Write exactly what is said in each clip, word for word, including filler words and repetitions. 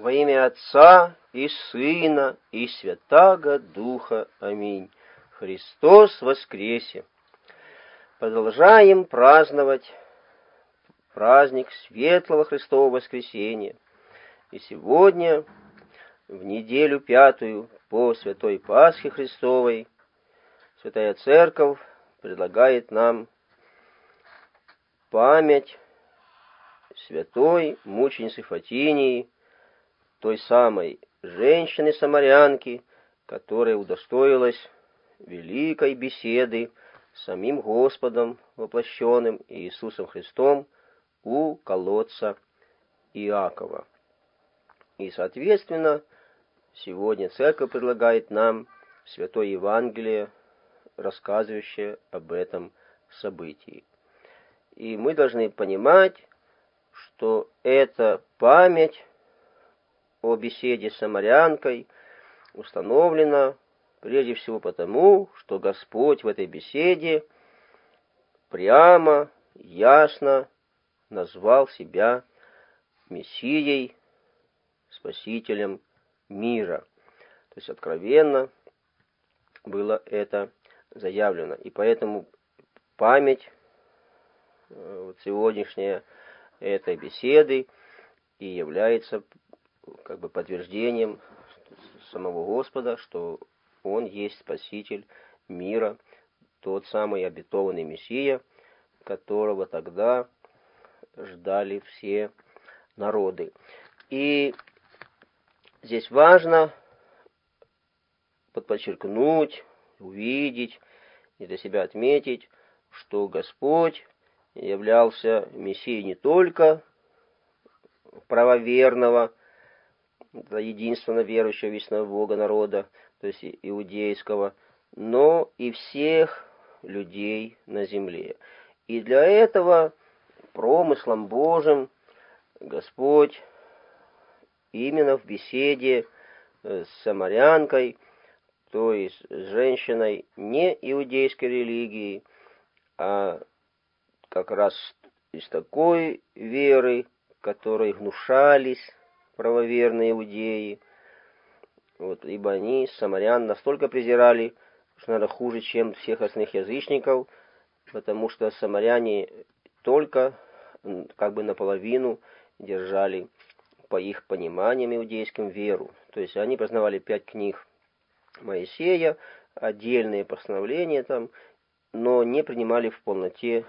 Во имя Отца и Сына и Святаго Духа. Аминь. Христос воскресе! Продолжаем праздновать праздник Светлого Христового воскресения. И сегодня, в неделю пятую по Святой Пасхе Христовой, Святая Церковь предлагает нам память святой мученицы Фатинии, той самой женщины-самарянки, которая удостоилась великой беседы с самим Господом воплощенным Иисусом Христом у колодца Иакова. И, соответственно, сегодня Церковь предлагает нам Святое Евангелие, рассказывающее об этом событии. И мы должны понимать, что эта память о беседе с самарянкой установлена прежде всего потому, что Господь в этой беседе прямо, ясно назвал себя Мессией, Спасителем мира. То есть откровенно было это заявлено. И поэтому память вот сегодняшняя этой беседы и является как бы подтверждением самого Господа, что Он есть Спаситель мира, тот самый обетованный Мессия, которого тогда ждали все народы. И здесь важно подчеркнуть, увидеть и для себя отметить, что Господь являлся Мессией не только правоверного, единственно верующего в истинного Бога народа, то есть иудейского, но и всех людей на земле. И для этого промыслом Божьим Господь именно в беседе с самарянкой, то есть с женщиной не иудейской религии, а как раз из такой веры, которой гнушались правоверные иудеи, вот, ибо они самарян настолько презирали, что, наверное, хуже, чем всех остальных язычников, потому что самаряне только как бы наполовину держали, по их пониманиям иудейским, веру. То есть они познавали пять книг Моисея, отдельные постановления там, но не принимали в полноте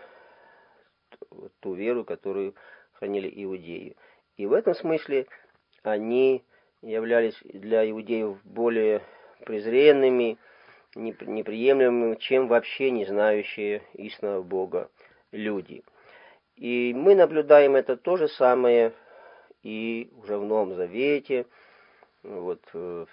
ту веру, которую хранили иудеи. И в этом смысле они являлись для иудеев более презренными, неприемлемыми, чем вообще не знающие истинного Бога люди. И мы наблюдаем это то же самое и уже в Новом Завете, вот в,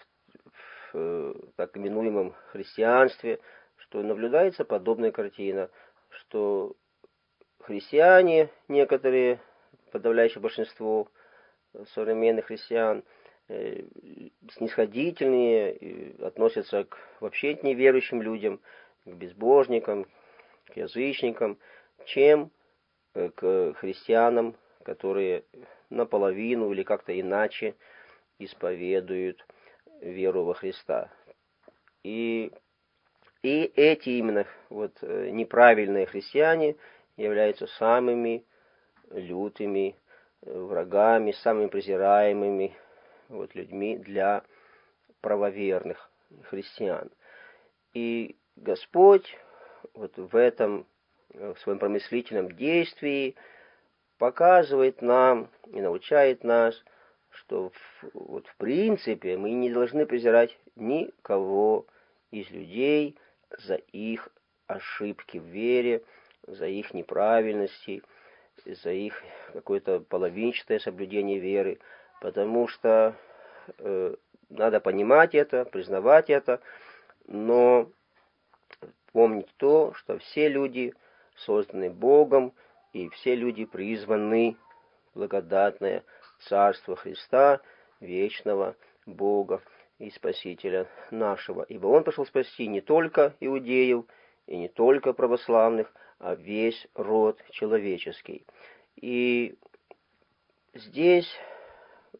в так именуемом христианстве, что наблюдается подобная картина, что христиане, некоторые, подавляющее большинство современных христиан, э, снисходительнее, относятся к вообще неверующим людям, к безбожникам, к язычникам, чем к христианам, которые наполовину или как-то иначе исповедуют веру во Христа. И, и эти именно вот неправильные христиане являются самыми лютыми врагами, самыми презираемыми вот людьми для правоверных христиан. И Господь вот в этом, в своем промыслительном действии показывает нам и научает нас, что в, вот в принципе мы не должны презирать никого из людей за их ошибки в вере, за их неправильности, за их какое-то половинчатое соблюдение веры, потому что э, надо понимать это, признавать это, но помнить то, что все люди созданы Богом, и все люди призваны в благодатное Царство Христа, вечного Бога и Спасителя нашего. Ибо Он пришел спасти не только иудеев и не только православных, а весь род человеческий. И здесь, к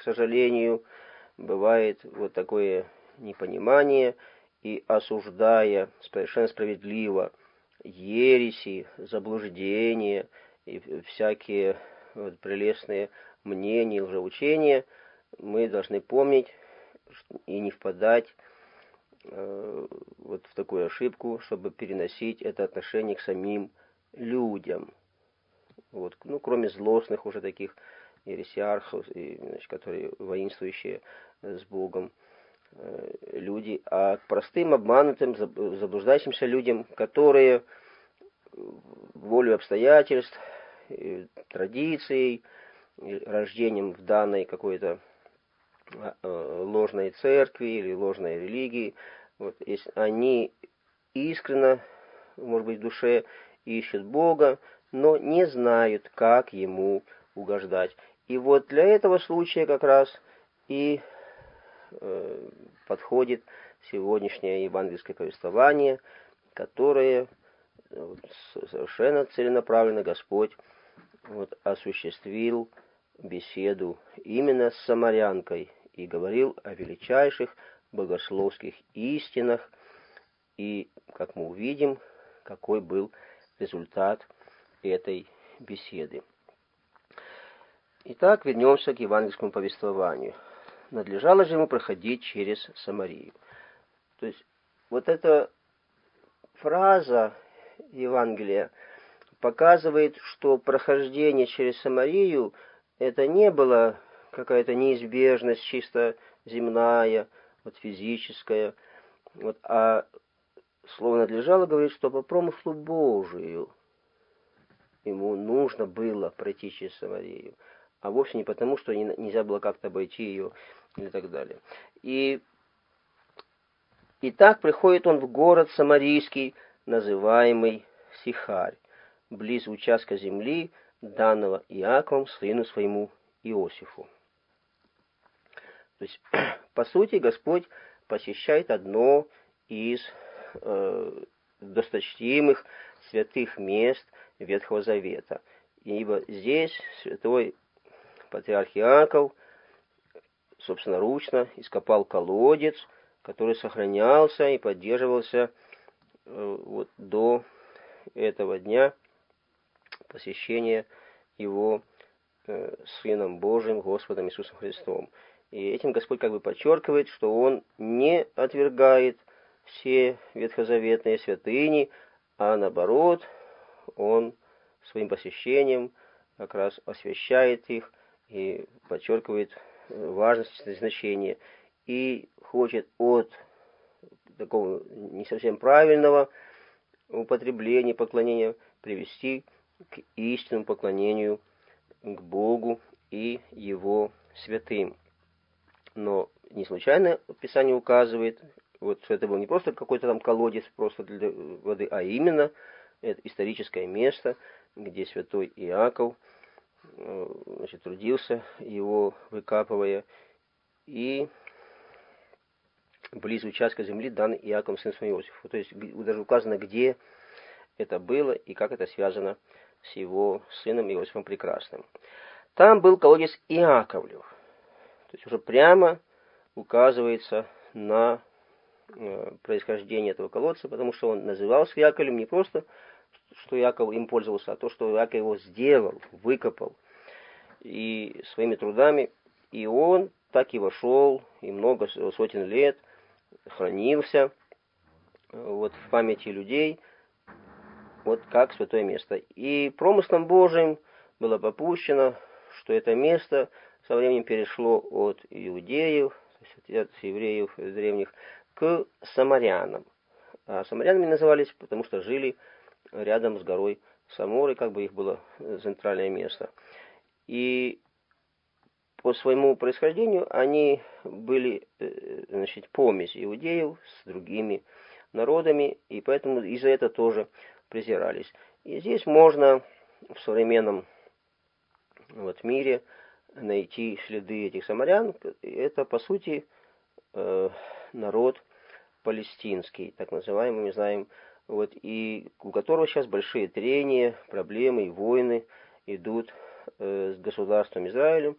сожалению, бывает вот такое непонимание, и осуждая совершенно справедливо ереси, заблуждения и всякие вот прелестные мнения, лжеучения, мы должны помнить и не впадать э, вот в такую ошибку, чтобы переносить это отношение к самим людям. Вот, ну, кроме злостных уже таких ересиархов, и, значит, которые воинствующие с Богом э, люди, а к простым, обманутым, заблуждающимся людям, которые волей обстоятельств, традицией, рождением в данной какой-то ложной церкви или ложной религии, вот, если они искренне, может быть, в душе ищут Бога, но не знают, как Ему угождать. И вот для этого случая как раз и э, подходит сегодняшнее евангельское повествование, которое вот, совершенно целенаправленно Господь вот, осуществил беседу именно с самарянкой и говорил о величайших богословских истинах. И, как мы увидим, какой был результат этой беседы. Итак, вернемся к евангельскому повествованию. Надлежало же ему проходить через Самарию. То есть, вот эта фраза Евангелия показывает, что прохождение через Самарию это не было какая-то неизбежность чисто земная, вот физическая, вот, а слово надлежало говорит, что по промыслу Божию ему нужно было пройти через Самарию, а вовсе не потому, что нельзя было как-то обойти ее и так далее. И, и так приходит он в город Самарийский, называемый Сихарь, близ участка земли, данного Иаковом сыну своему Иосифу. То есть, по сути, Господь посещает одно из э, досточтимых святых мест Ветхого Завета. Ибо здесь святой патриарх Иаков собственноручно ископал колодец, который сохранялся и поддерживался э, вот до этого дня посещения его э, Сыном Божиим, Господом Иисусом Христом. И этим Господь как бы подчеркивает, что Он не отвергает все ветхозаветные святыни, а наоборот, Он своим посещением как раз освящает их и подчеркивает важность и значение. И хочет от такого не совсем правильного употребления, поклонения привести к истинному поклонению к Богу и Его святым. Но не случайно Писание указывает, вот, что это был не просто какой-то там колодец просто для воды, а именно это историческое место, где святой Иаков значит, трудился, его выкапывая, и близ участка земли, данный Иаковом сыну своему Иосифу. То есть даже указано, где это было и как это связано с его сыном Иосифом Прекрасным. Там был колодец Иаковлев. То есть уже прямо указывается на э, происхождение этого колодца, потому что он назывался Яковлем не просто, что Иаков им пользовался, а то, что Иаков его сделал, выкопал и своими трудами. И он так и вошел, и много сотен лет хранился вот, в памяти людей, вот как святое место. И промыслом Божиим было попущено, что это место со временем перешло от иудеев, от евреев древних, к самарянам. А самарянами назывались, потому что жили рядом с горой Саморой, как бы их было центральное место. И по своему происхождению они были, значит, помесь иудеев с другими народами, и поэтому из-за этого тоже презирались. И здесь можно в современном вот, мире найти следы этих самарян. Это, по сути, э, народ палестинский, так называемый, мы знаем, вот, и у которого сейчас большие трения, проблемы и войны идут э, с государством Израилем,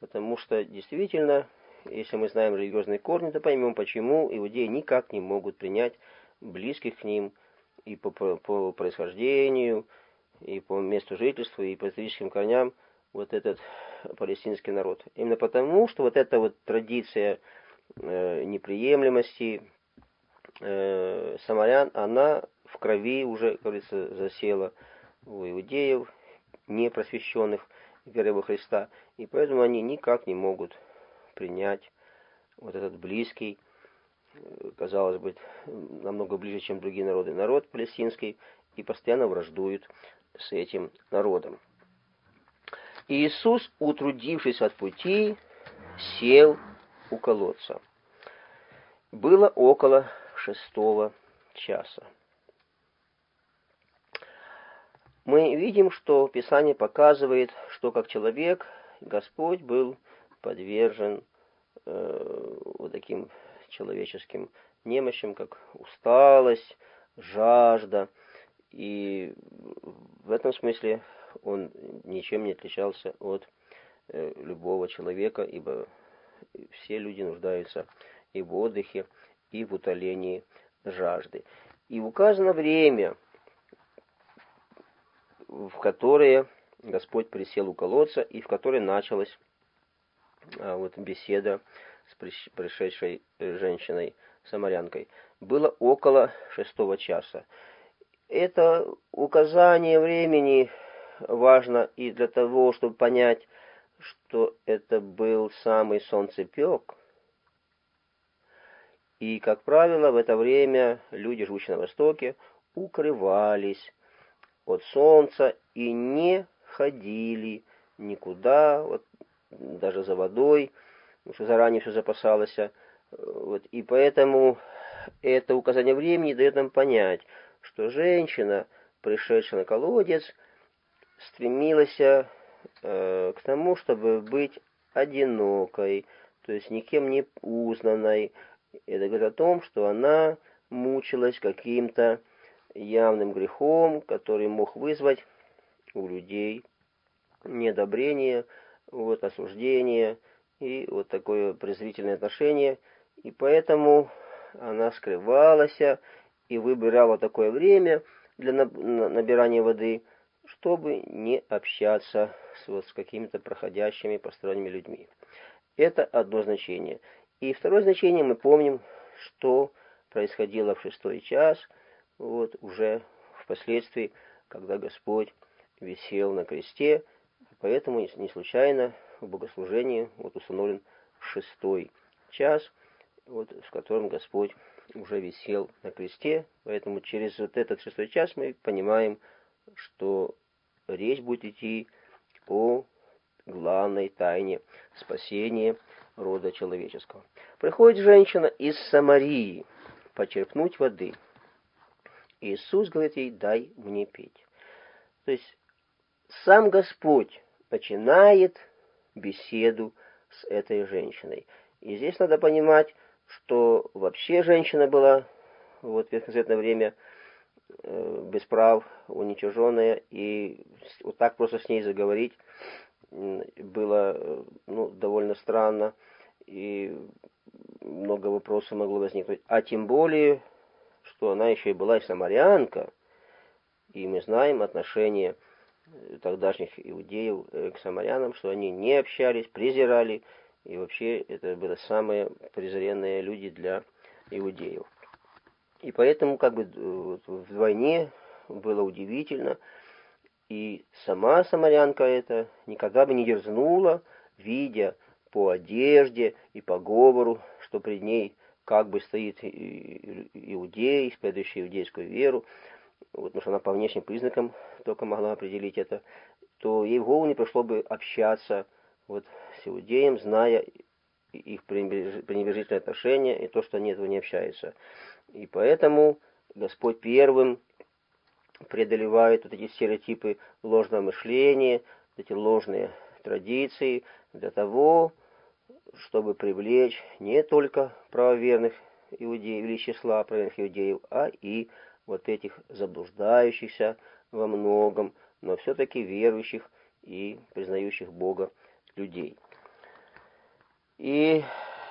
потому что действительно, если мы знаем религиозные корни, то поймем, почему иудеи никак не могут принять близких к ним и по, по, по происхождению, и по месту жительства, и по историческим корням вот этот палестинский народ. Именно потому, что вот эта вот традиция э, неприемлемости э, самарян, она в крови уже, как говорится, засела у иудеев, непросвещенных верой во Христа, и поэтому они никак не могут принять вот этот близкий, казалось бы, намного ближе, чем другие народы, народ палестинский, и постоянно враждуют с этим народом. И Иисус, утрудившись от пути, сел у колодца. Было около шестого часа. Мы видим, что Писание показывает, что как человек Господь был подвержен э, вот таким человеческим немощам, как усталость, жажда. И в этом смысле он ничем не отличался от э, любого человека, ибо все люди нуждаются и в отдыхе, и в утолении жажды. И указано время, в которое Господь присел у колодца, и в которое началась а, вот, беседа с пришедшей женщиной, самарянкой. Было около шестого часа. Это указание времени важно и для того, чтобы понять, что это был самый солнцепек. И, как правило, в это время люди, живущие на Востоке, укрывались от солнца и не ходили никуда, вот, даже за водой, потому что заранее все запасалось. Вот, и поэтому это указание времени дает нам понять, что женщина, пришедшая на колодец, стремилась э, к тому, чтобы быть одинокой, то есть никем не узнанной. Это говорит о том, что она мучилась каким-то явным грехом, который мог вызвать у людей неодобрение, вот, осуждение и вот такое презрительное отношение. И поэтому она скрывалась и выбирала такое время для набирания воды, чтобы не общаться с, вот, с какими-то проходящими посторонними людьми. Это одно значение. И второе значение, мы помним, что происходило в шестой час, вот, уже впоследствии, когда Господь висел на кресте. Поэтому не случайно в богослужении вот установлен шестой час, вот, в котором Господь уже висел на кресте. Поэтому через вот этот шестой час мы понимаем, что речь будет идти о главной тайне спасения рода человеческого. Приходит женщина из Самарии почерпнуть воды. Иисус говорит ей: дай мне пить. То есть сам Господь начинает беседу с этой женщиной. И здесь надо понимать, что вообще женщина была вот, в ветхозаветное время э, без прав, уничиженная, и вот так просто с ней заговорить было ну, довольно странно, и много вопросов могло возникнуть. А тем более, что она еще и была и самарянка, и мы знаем отношение тогдашних иудеев к самарянам, что они не общались, презирали, и вообще это были самые презренные люди для иудеев. И поэтому как бы вдвойне было удивительно, и сама самарянка эта никогда бы не дерзнула, видя по одежде и по говору, что пред ней как бы стоит иудей, исповедующий иудейскую веру, вот, потому что она по внешним признакам только могла определить это, то ей в голову не пришло бы общаться вот, с иудеем, зная их пренебрежительное отношение и то, что они этого не общаются. И поэтому Господь первым преодолевает вот эти стереотипы ложного мышления, эти ложные традиции для того, чтобы привлечь не только правоверных иудеев или числа правоверных иудеев, а и вот этих заблуждающихся во многом, но все-таки верующих и признающих Бога людей. И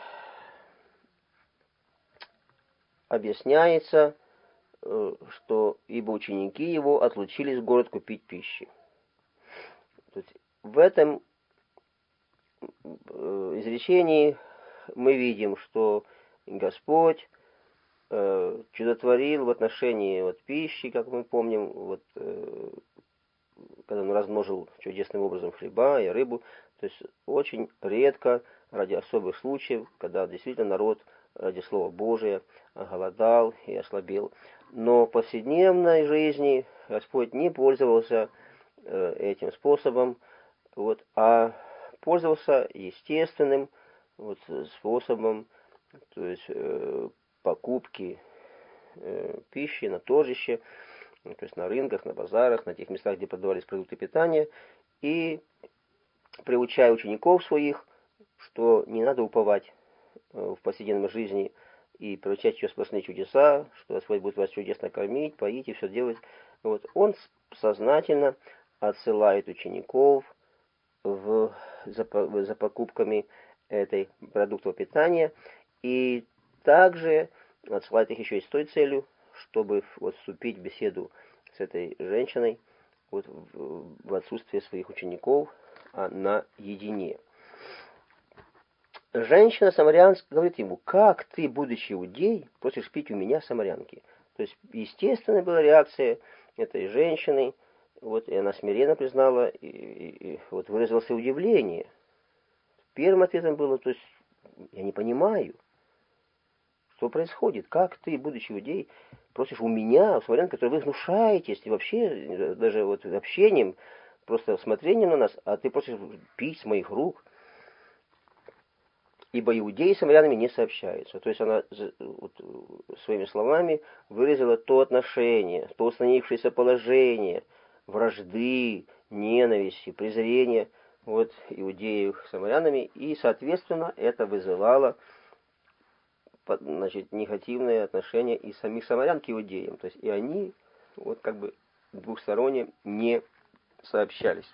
объясняется, что ибо ученики его отлучились в город купить пищи. То есть в этом изречении мы видим, что Господь э, чудотворил в отношении вот, пищи, как мы помним, вот, э, когда он размножил чудесным образом хлеба и рыбу. То есть очень редко, ради особых случаев, когда действительно народ ради Слова Божия голодал и ослабел. Но в повседневной жизни Господь не пользовался э, этим способом, вот, а пользовался естественным вот, способом, то есть э, покупки э, пищи на торжище, то есть на рынках, на базарах, на тех местах, где продавались продукты питания, и приучая учеников своих, что не надо уповать в повседневной жизни и приучать ее сплошные чудеса, что Господь будет вас чудесно кормить, поить и все делать. Вот. Он сознательно отсылает учеников в, за, за покупками этой продуктов питания, и также отсылает их еще и с той целью, чтобы вот, вступить в беседу с этой женщиной вот, в, в отсутствие своих учеников, а наедине. Женщина самарянка говорит ему: как ты, будучи иудей, просишь пить у меня, самарянки? То есть естественная была реакция этой женщины, вот, и она смиренно признала, и, и, и вот выразилось удивление. Первым ответом было, то есть, я не понимаю, что происходит, как ты, будучи иудей, просишь у меня, у самарян, которые вы внушаетесь, и вообще, даже вот общением, просто смотрением на нас, а ты просишь пить с моих рук. Ибо иудеи с самарянами не сообщаются. То есть она вот, своими словами выразила то отношение, то установившееся положение вражды, ненависти, презрения вот, иудеев с самарянами, и, соответственно, это вызывало значит, негативное отношение и самих самарян к иудеям. То есть и они вот, как бы двухсторонне не сообщались.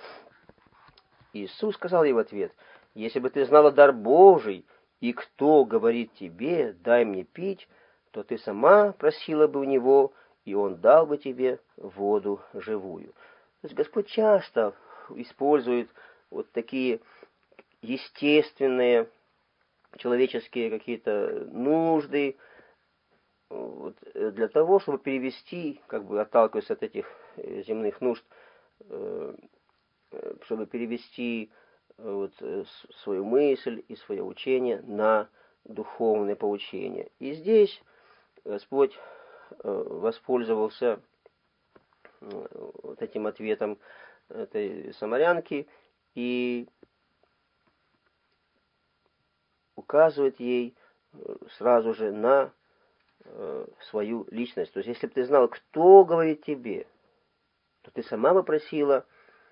Иисус сказал ей в ответ: если бы ты знала дар Божий, и кто говорит тебе, дай мне пить, то ты сама просила бы у него, и он дал бы тебе воду живую. То есть Господь часто использует вот такие естественные человеческие какие-то нужды вот, для того, чтобы перевести, как бы отталкиваясь от этих земных нужд, чтобы перевести вот, свою мысль и свое учение на духовное поучение. И здесь Господь воспользовался вот этим ответом этой самарянки и указывает ей сразу же на свою личность. То есть, если бы ты знала, кто говорит тебе, то ты сама бы просила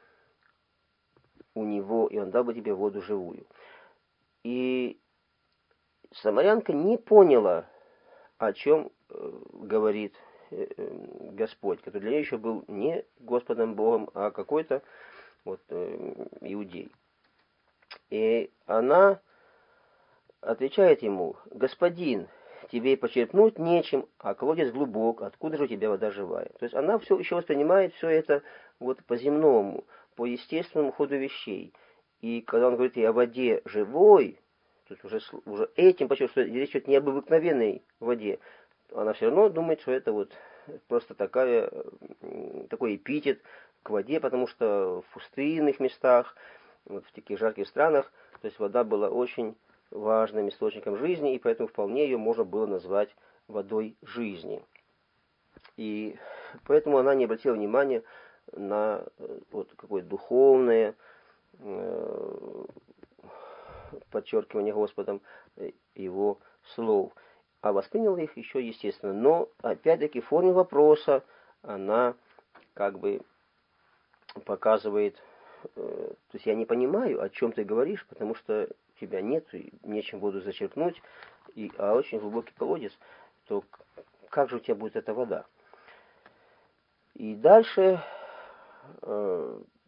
у него, и он дал бы тебе воду живую. И самарянка не поняла, о чем э, говорит э, Господь, который для нее еще был не Господом Богом, а какой-то вот, э, иудей. И она отвечает ему: господин, тебе и почерпнуть нечем, а колодец глубок, откуда же у тебя вода живая? То есть она все еще воспринимает все это вот по-земному, по естественному ходу вещей. И когда он говорит ей о воде живой, то есть уже, уже этим почувствует, что речь идет не об обыкновенной воде, она все равно думает, что это вот просто такая, такой эпитет к воде, потому что в пустынных местах, вот в таких жарких странах, то есть вода была очень важным источником жизни, и поэтому вполне ее можно было назвать водой жизни. И поэтому она не обратила внимания на вот какое-то духовное э, подчеркивание Господом его слов, а восприняла их еще естественно. Но опять-таки в форме вопроса она как бы показывает, э, то есть я не понимаю, о чем ты говоришь, потому что тебя нет, и нечем воду зачерпнуть, и, а очень глубокий колодец, то как же у тебя будет эта вода? И дальше э,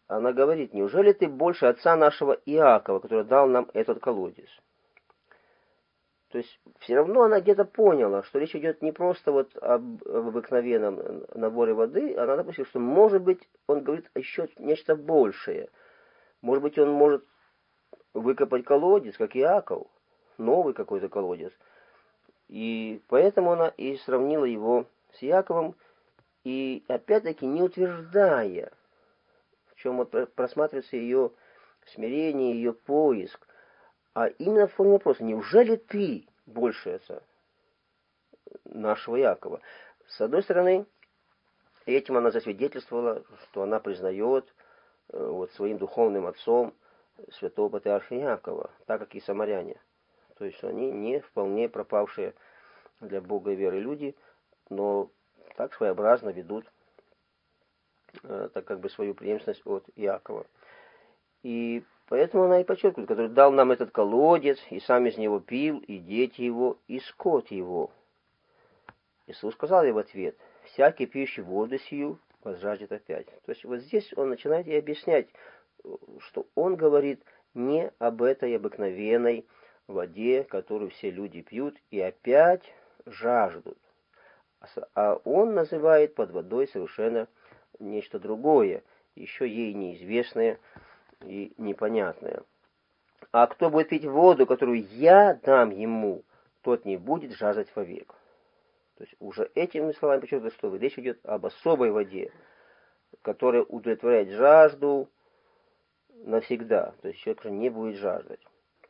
она говорит: неужели ты больше отца нашего Иакова, который дал нам этот колодец? То есть все равно она где-то поняла, что речь идет не просто вот об, об обыкновенном наборе воды, она допустила, что, может быть, он говорит еще нечто большее. Может быть, он может выкопать колодец, как Иаков, новый какой-то колодец. И поэтому она и сравнила его с Иаковом, и опять-таки не утверждая, в чем вот просматривается ее смирение, ее поиск, а именно в форме вопроса: неужели ты больше отца нашего Иакова? С одной стороны, этим она засвидетельствовала, что она признает э, вот, своим духовным отцом святого патриарха Иакова, так как и самаряне. То есть они не вполне пропавшие для Бога и веры люди, но так своеобразно ведут э, так как бы свою преемственность от Иакова. И поэтому она и подчеркивает, который дал нам этот колодец, и сам из него пил, и дети его, и скот его. Иисус сказал ей в ответ: всякий пьющий воду сию возжаждет опять. То есть вот здесь он начинает ей объяснять, что он говорит не об этой обыкновенной воде, которую все люди пьют и опять жаждут. А он называет под водой совершенно нечто другое, еще ей неизвестное и непонятное. А кто будет пить воду, которую я дам ему, тот не будет жаждать вовек. То есть уже этими словами подчеркивается, что речь идет об особой воде, которая удовлетворяет жажду навсегда. То есть человек уже не будет жаждать.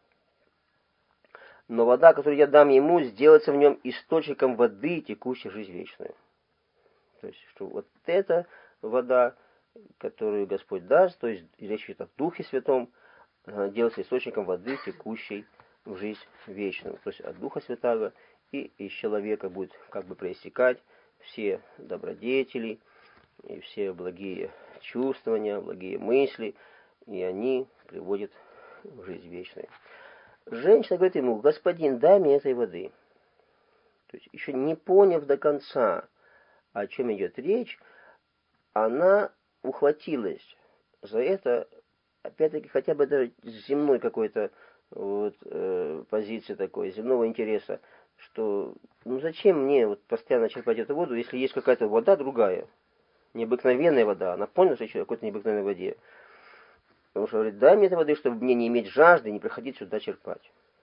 Но вода, которую я дам ему, сделается в нем источником воды, текущей жизнь вечную. То есть, что вот эта вода, которую Господь даст, то есть речь идет о Духе Святом, она делается источником воды, текущей в жизнь вечную. То есть от Духа Святаго и из человека будет как бы проистекать все добродетели и все благие чувствования, благие мысли, и они приводят в жизнь вечную. Женщина говорит ему: господин, дай мне этой воды. То есть еще не поняв до конца, о чем идет речь, она ухватилась за это, опять-таки, хотя бы даже с земной какой-то вот, э, позиции такой, земного интереса, что ну зачем мне вот постоянно черпать эту воду, если есть какая-то вода другая, необыкновенная вода. Она поняла, что еще какой-то необыкновенной воде. Потому что говорит: дай мне этой воды, чтобы мне не иметь жажды и не приходить сюда черпать.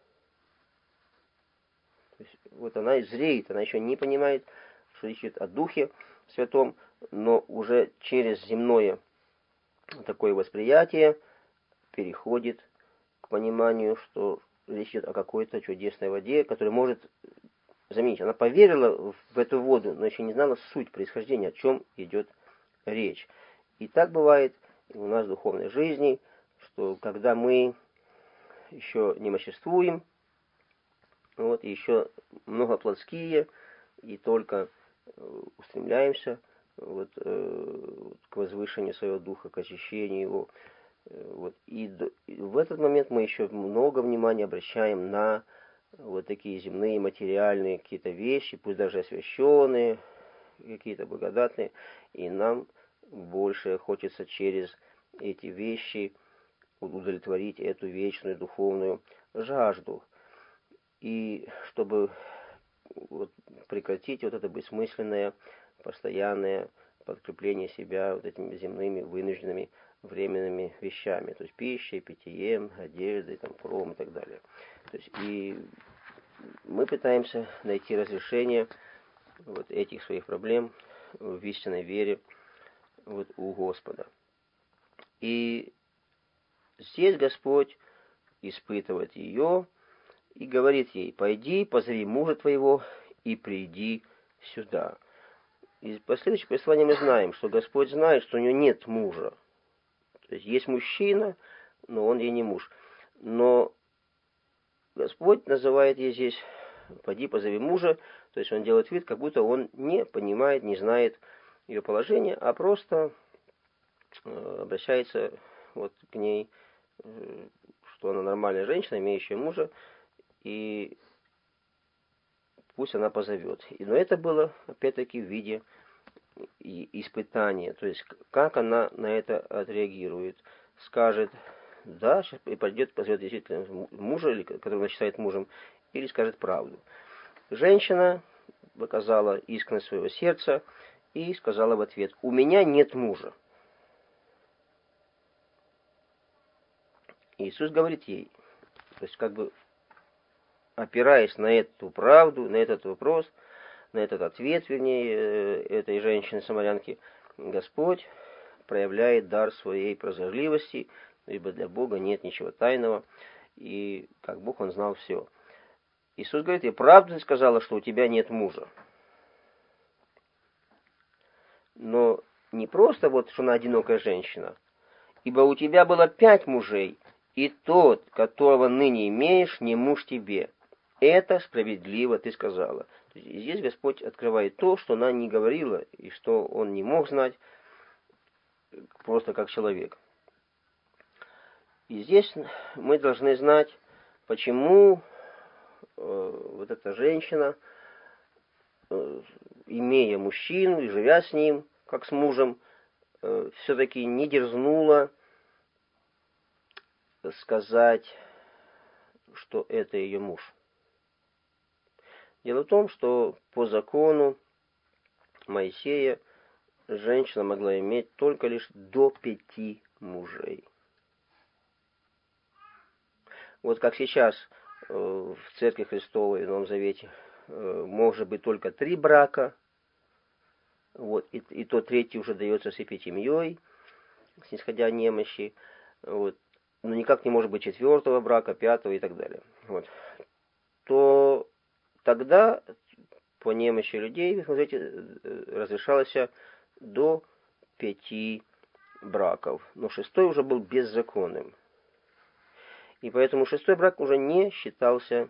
То есть, вот она и зреет, она еще не понимает, что речь идет о Духе Святом, но уже через земное такое восприятие переходит к пониманию, что речь идет о какой-то чудесной воде, которая может, заметьте, она поверила в эту воду, но еще не знала суть происхождения, о чем идет речь. И так бывает у нас в духовной жизни, что когда мы еще не моществуем, вот, и еще много плотские, и только устремляемся вот, э, к возвышению своего духа, к очищению его. Вот, и, и в этот момент мы еще много внимания обращаем на вот такие земные, материальные какие-то вещи, пусть даже освященные, какие-то благодатные, и нам больше хочется через эти вещи удовлетворить эту вечную духовную жажду. И чтобы вот прекратить вот это бессмысленное, постоянное подкрепление себя вот этими земными, вынужденными, временными вещами, то есть пищей, питьем, одеждой, там, кровом и так далее. То есть и мы пытаемся найти разрешение вот этих своих проблем в истинной вере вот у Господа. И здесь Господь испытывает ее и говорит ей: пойди, позови мужа твоего и приди сюда. Из последующих посланий мы знаем, что Господь знает, что у нее нет мужа. То есть есть мужчина, но он ей не муж. Но Господь называет ей здесь: пойди, позови мужа. То есть он делает вид, как будто он не понимает, не знает ее положение, а просто обращается вот к ней, что она нормальная женщина, имеющая мужа, и пусть она позовет. Но это было, опять-таки, в виде испытание, то есть как она на это отреагирует. Скажет, да, сейчас и пойдет, позовет действительно мужа, или, которого она считает мужем, или скажет правду. Женщина показала искренность своего сердца и сказала в ответ: у меня нет мужа. Иисус говорит ей, то есть как бы опираясь на эту правду, на этот вопрос, на этот ответ, вернее, этой женщины-самарянки, Господь проявляет дар своей прозорливости, ибо для Бога нет ничего тайного, и как Бог, Он знал все. Иисус говорит: и правду ты сказала, что у тебя нет мужа. Но не просто вот, что она одинокая женщина, ибо у тебя было пять мужей, и тот, которого ныне имеешь, не муж тебе. Это справедливо ты сказала. И здесь Господь открывает то, что она не говорила, и что Он не мог знать просто как человек. И здесь мы должны знать, почему э, вот эта женщина, э, имея мужчину и живя с ним, как с мужем, э, все-таки не дерзнула сказать, что это ее муж. Дело в том, что по закону Моисея женщина могла иметь только лишь до пяти мужей. Вот как сейчас э, в Церкви Христовой в Новом Завете э, может быть только три брака, вот, и, и то третий уже дается с эпитемьей, снисходя немощи, вот, но никак не может быть четвертого брака, пятого и так далее. Вот. То тогда по немощи людей, вы смотрите, разрешалось до пяти браков, но шестой уже был беззаконным. И поэтому шестой брак уже не считался,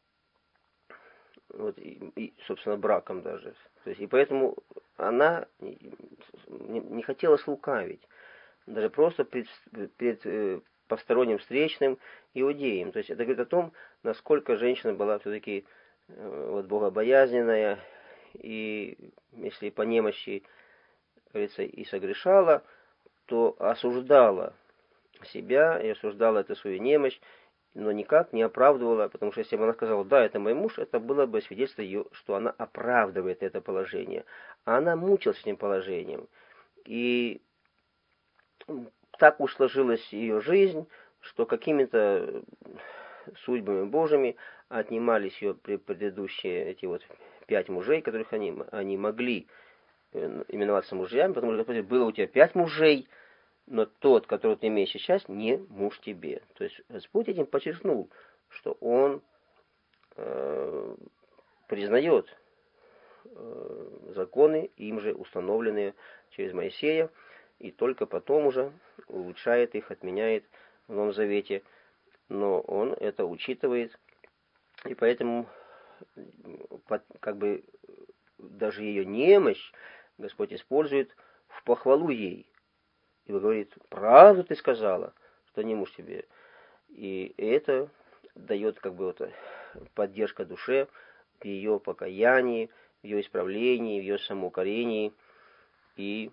вот, и, и, собственно, браком даже. То есть, и поэтому она не, не хотела слукавить, даже просто пред, пред э, посторонним встречным иудеем. То есть это говорит о том, насколько женщина была все-таки э, вот, богобоязненная, и если по немощи, как говорится, и согрешала, то осуждала себя и осуждала эту свою немощь, но никак не оправдывала, потому что если бы она сказала: да, это мой муж, это было бы свидетельство ее, что она оправдывает это положение. А она мучилась этим положением. И так уж сложилась ее жизнь, что какими-то судьбами Божьими отнимались ее предыдущие эти вот пять мужей, которых они, они могли именоваться мужьями, потому что Господь: было у тебя пять мужей, но тот, которого ты имеешь сейчас, не муж тебе. То есть Господь этим подчеркнул, что Он э, признает э, законы, им же установленные через Моисея, и только потом уже улучшает их, отменяет в Новом Завете. Но Он это учитывает, и поэтому как бы даже ее немощь Господь использует в похвалу ей. И говорит: правду ты сказала, что не муж тебе. И это дает как бы вот поддержка душе в ее покаянии, в ее исправлении, в ее самоукорении, и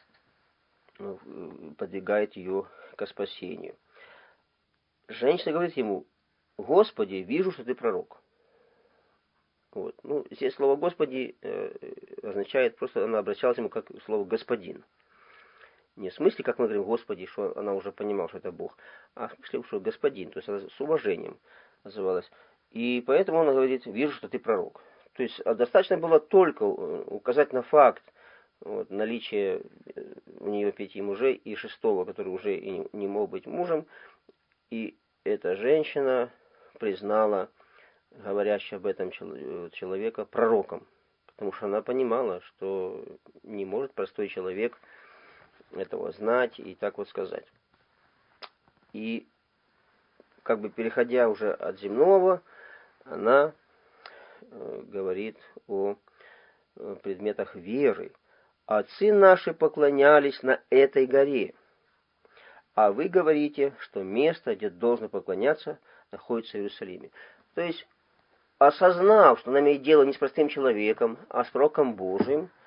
подвигает ее ко спасению. Женщина говорит ему: Господи, вижу, что ты пророк. Вот. Ну, здесь слово Господи э, означает, просто она обращалась к ему как слово господин. Не в смысле, как мы говорим, Господи, что она уже понимала, что это Бог, а в смысле, что господин, то есть она с уважением называлась. И поэтому он говорит: вижу, что ты пророк. То есть достаточно было только указать на факт вот, наличия у нее пяти мужей и шестого, который уже и не, не мог быть мужем, и эта женщина признала говорящего об этом человека пророком, потому что она понимала, что не может простой человек этого знать и так вот сказать. И как бы переходя уже от земного, она э, говорит о э, предметах веры. Отцы наши поклонялись на этой горе, а вы говорите, что место, где должно поклоняться, находится в Иерусалиме. То есть, осознав, что она имеет дело не с простым человеком, а с пророком Божиим,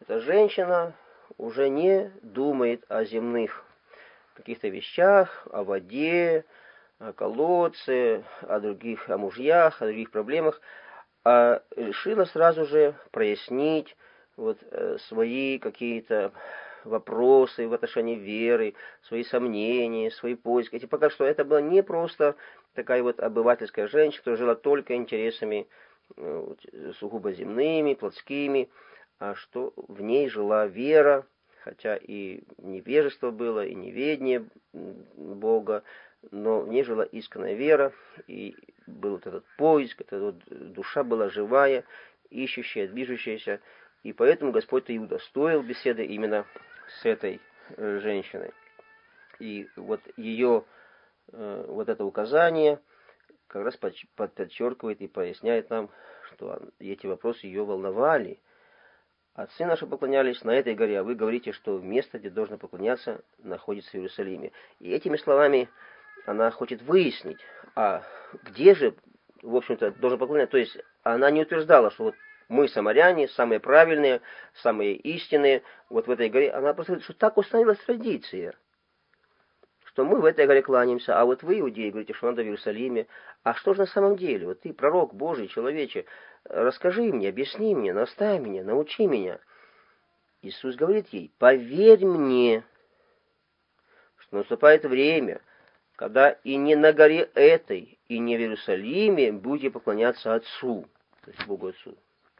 эта женщина уже не думает о земных каких-то вещах, о воде, о колодце, о других, о мужьях, о других проблемах, а решила сразу же прояснить вот, свои какие-то вопросы в отношении веры, свои сомнения, свои поиски. И пока что это была не просто такая вот обывательская женщина, которая жила только интересами вот, сугубо земными, плотскими, а что в ней жила вера, хотя и невежество было, и неведение Бога, но в ней жила искренняя вера, и был вот этот поиск, эта вот душа была живая, ищущая, движущаяся, и поэтому Господь-то и удостоил беседы именно с этой э, женщиной. И вот ее, э, вот это указание как раз под, подчеркивает и поясняет нам, что эти вопросы ее волновали. Отцы наши поклонялись на этой горе, а вы говорите, что место, где должно поклоняться, находится в Иерусалиме. И этими словами она хочет выяснить, а где же, в общем-то, должен поклоняться. То есть она не утверждала, что вот мы, самаряне, самые правильные, самые истинные, вот в этой горе. Она просто говорит, что так установилась традиция, что мы в этой горе кланяемся, а вот вы, иудеи, говорите, что надо в Иерусалиме. А что же на самом деле? Вот ты, пророк Божий, человече, расскажи мне, объясни мне, наставь меня, научи меня. Иисус говорит ей, поверь мне, что наступает время, когда и не на горе этой, и не в Иерусалиме будете поклоняться Отцу, то есть Богу Отцу.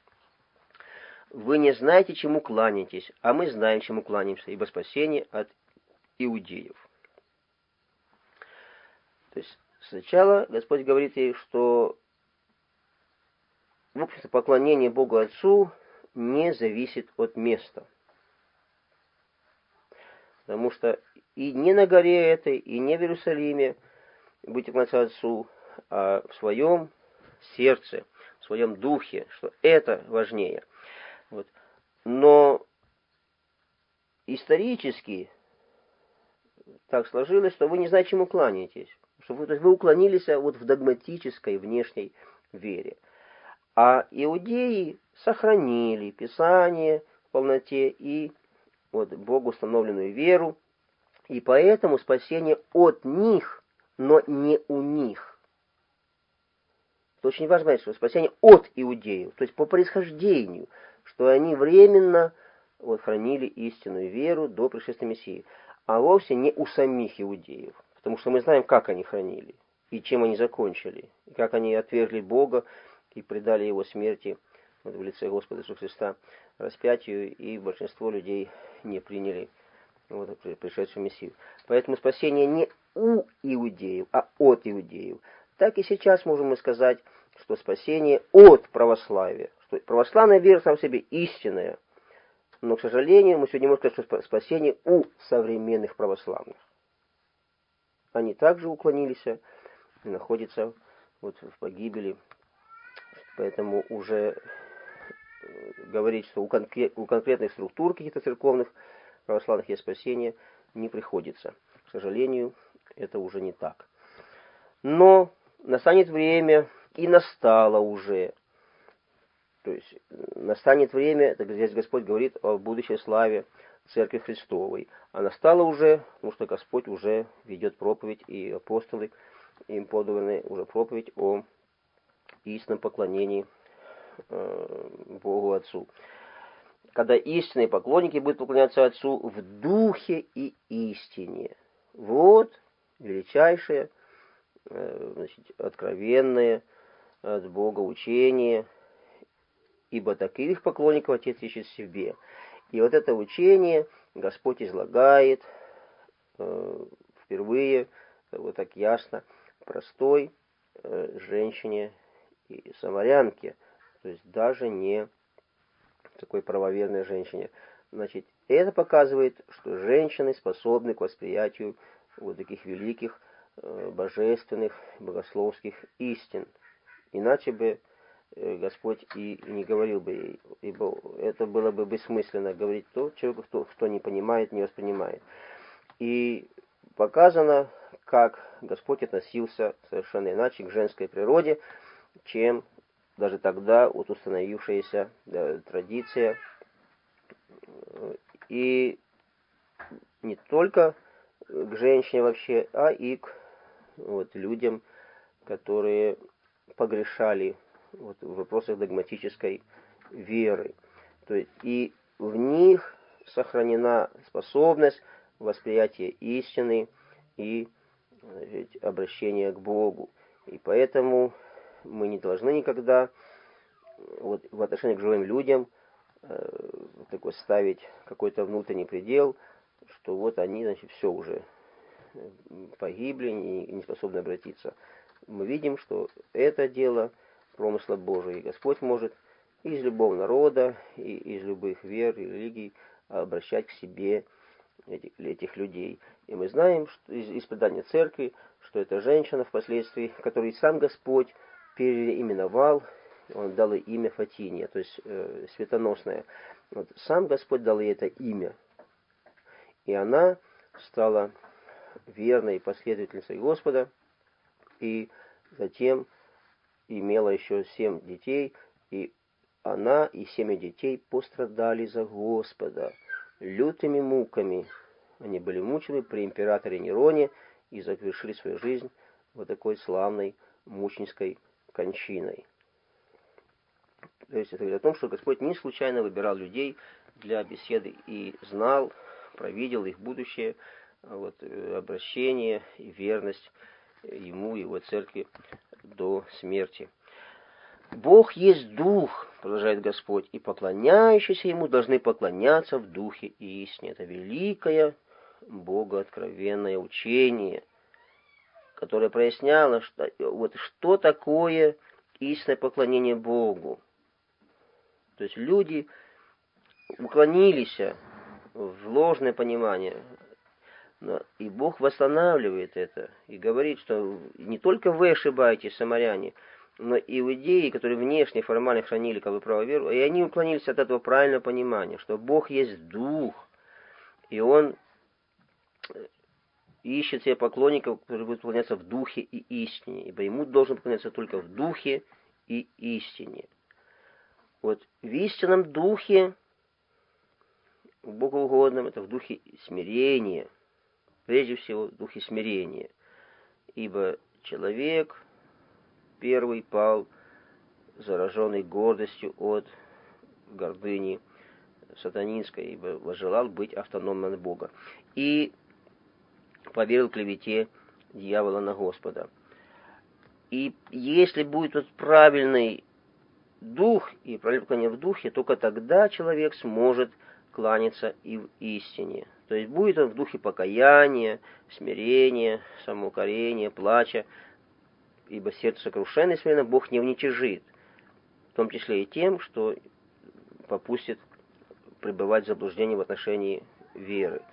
Вы не знаете, чему кланяетесь, а мы знаем, чему кланяемся, ибо спасение от иудеев. То есть сначала Господь говорит ей, что в общем-то поклонение Богу Отцу не зависит от места. Потому что и не на горе этой, и не в Иерусалиме будете кланяться Отцу, а в своем сердце, в своем духе, что это важнее. Вот. Но исторически так сложилось, что вы не знаете, чему кланяетесь. Что вы, то есть вы уклонились вот в догматической внешней вере. А иудеи сохранили Писание в полноте и вот Богу установленную веру, и поэтому спасение от них, но не у них. Это очень важно понять, что спасение от иудеев, то есть по происхождению, что они временно вот, хранили истинную веру до пришествия Мессии, а вовсе не у самих иудеев, потому что мы знаем, как они хранили, и чем они закончили, и как они отвергли Бога и предали Его смерти вот, в лице Господа Иисуса Христа, распятию, и большинство людей не приняли вот, пришедшую Мессию. Поэтому спасение не у иудеев, а от иудеев. Так и сейчас можем мы сказать, что спасение от православия, что православная вера сама в себе истинная, но, к сожалению, мы сегодня можем сказать, что спасение у современных православных. Они также уклонились и находятся вот в погибели. Поэтому уже говорить, что у, конкрет, у конкретных структур каких-то церковных православных есть спасение, не приходится. К сожалению, это уже не так. Но настанет время, и настало уже. То есть настанет время, так здесь Господь говорит о будущей славе Церкви Христовой. А настало уже, потому что Господь уже ведет проповедь, и апостолы им поданы уже проповедь о истинном поклонении э, Богу Отцу. Когда истинные поклонники будут поклоняться Отцу в духе и истине. Вот величайшее, э, значит, откровенное от Бога учение, ибо таких поклонников Отец ищет в себе. И вот это учение Господь излагает э, впервые, вот так ясно, простой э, женщине и самарянке, то есть даже не такой правоверной женщине. Значит, это показывает, что женщины способны к восприятию вот таких великих, э, божественных, богословских истин. Иначе бы э, Господь и не говорил бы ей, ибо это было бы бессмысленно говорить то человеку, кто, кто не понимает, не воспринимает. И показано, как Господь относился совершенно иначе к женской природе, чем даже тогда вот установившаяся да, традиция И не только к женщине вообще, а и к вот, людям, которые погрешали вот, в вопросах догматической веры. То есть и в них сохранена способность восприятия истины и ведь, обращения к Богу. И поэтому мы не должны никогда вот, в отношении к живым людям э, такой ставить какой-то внутренний предел, что вот они, значит, все уже погибли и не способны обратиться. Мы видим, что это дело промысла Божия. И Господь может из любого народа, и из любых вер и религий обращать к себе этих, этих людей. И мы знаем что из, из предания церкви, что эта женщина впоследствии, которую сам Господь переименовал, Он дал ей имя Фатиния, то есть э, светоносная. Вот, сам Господь дал ей это имя. И она стала верной последовательницей Господа, и затем имела еще семь детей, и она и семь детей пострадали за Господа лютыми муками. Они были мучены при императоре Нероне и завершили свою жизнь вот такой славной мученической кончиной. То есть это говорит о том, что Господь не случайно выбирал людей для беседы и знал, провидел их будущее, вот, обращение и верность Ему, Его Церкви до смерти. «Бог есть Дух», продолжает Господь, «и поклоняющиеся Ему должны поклоняться в Духе и истине». Это великое богооткровенное учение, которое проясняло, что, вот, что такое истинное поклонение Богу. То есть люди уклонились в ложное понимание, но и Бог восстанавливает это и говорит, что не только вы ошибаетесь, самаряне, но и иудеи, которые внешне, формально хранили как бы право веру, и они уклонились от этого правильного понимания, что Бог есть Дух, и Он ищет себе поклонников, которые будут поклоняться в Духе и истине, ибо Ему должен поклоняться только в Духе и истине. Вот в истинном Духе, в Богоугодном, это в Духе смирения, прежде всего в Духе смирения, ибо человек первый пал, зараженный гордостью от гордыни сатанинской, ибо возжелал быть автономным от Бога. И поверил клевете дьявола на Господа. И если будет вот правильный дух и правильное поклонение в духе, только тогда человек сможет кланяться и в истине. То есть будет он в духе покаяния, смирения, самоукорения, плача, ибо сердце сокрушенное смиренно Бог не уничижит, в том числе и тем, что попустит пребывать в заблуждении в отношении веры.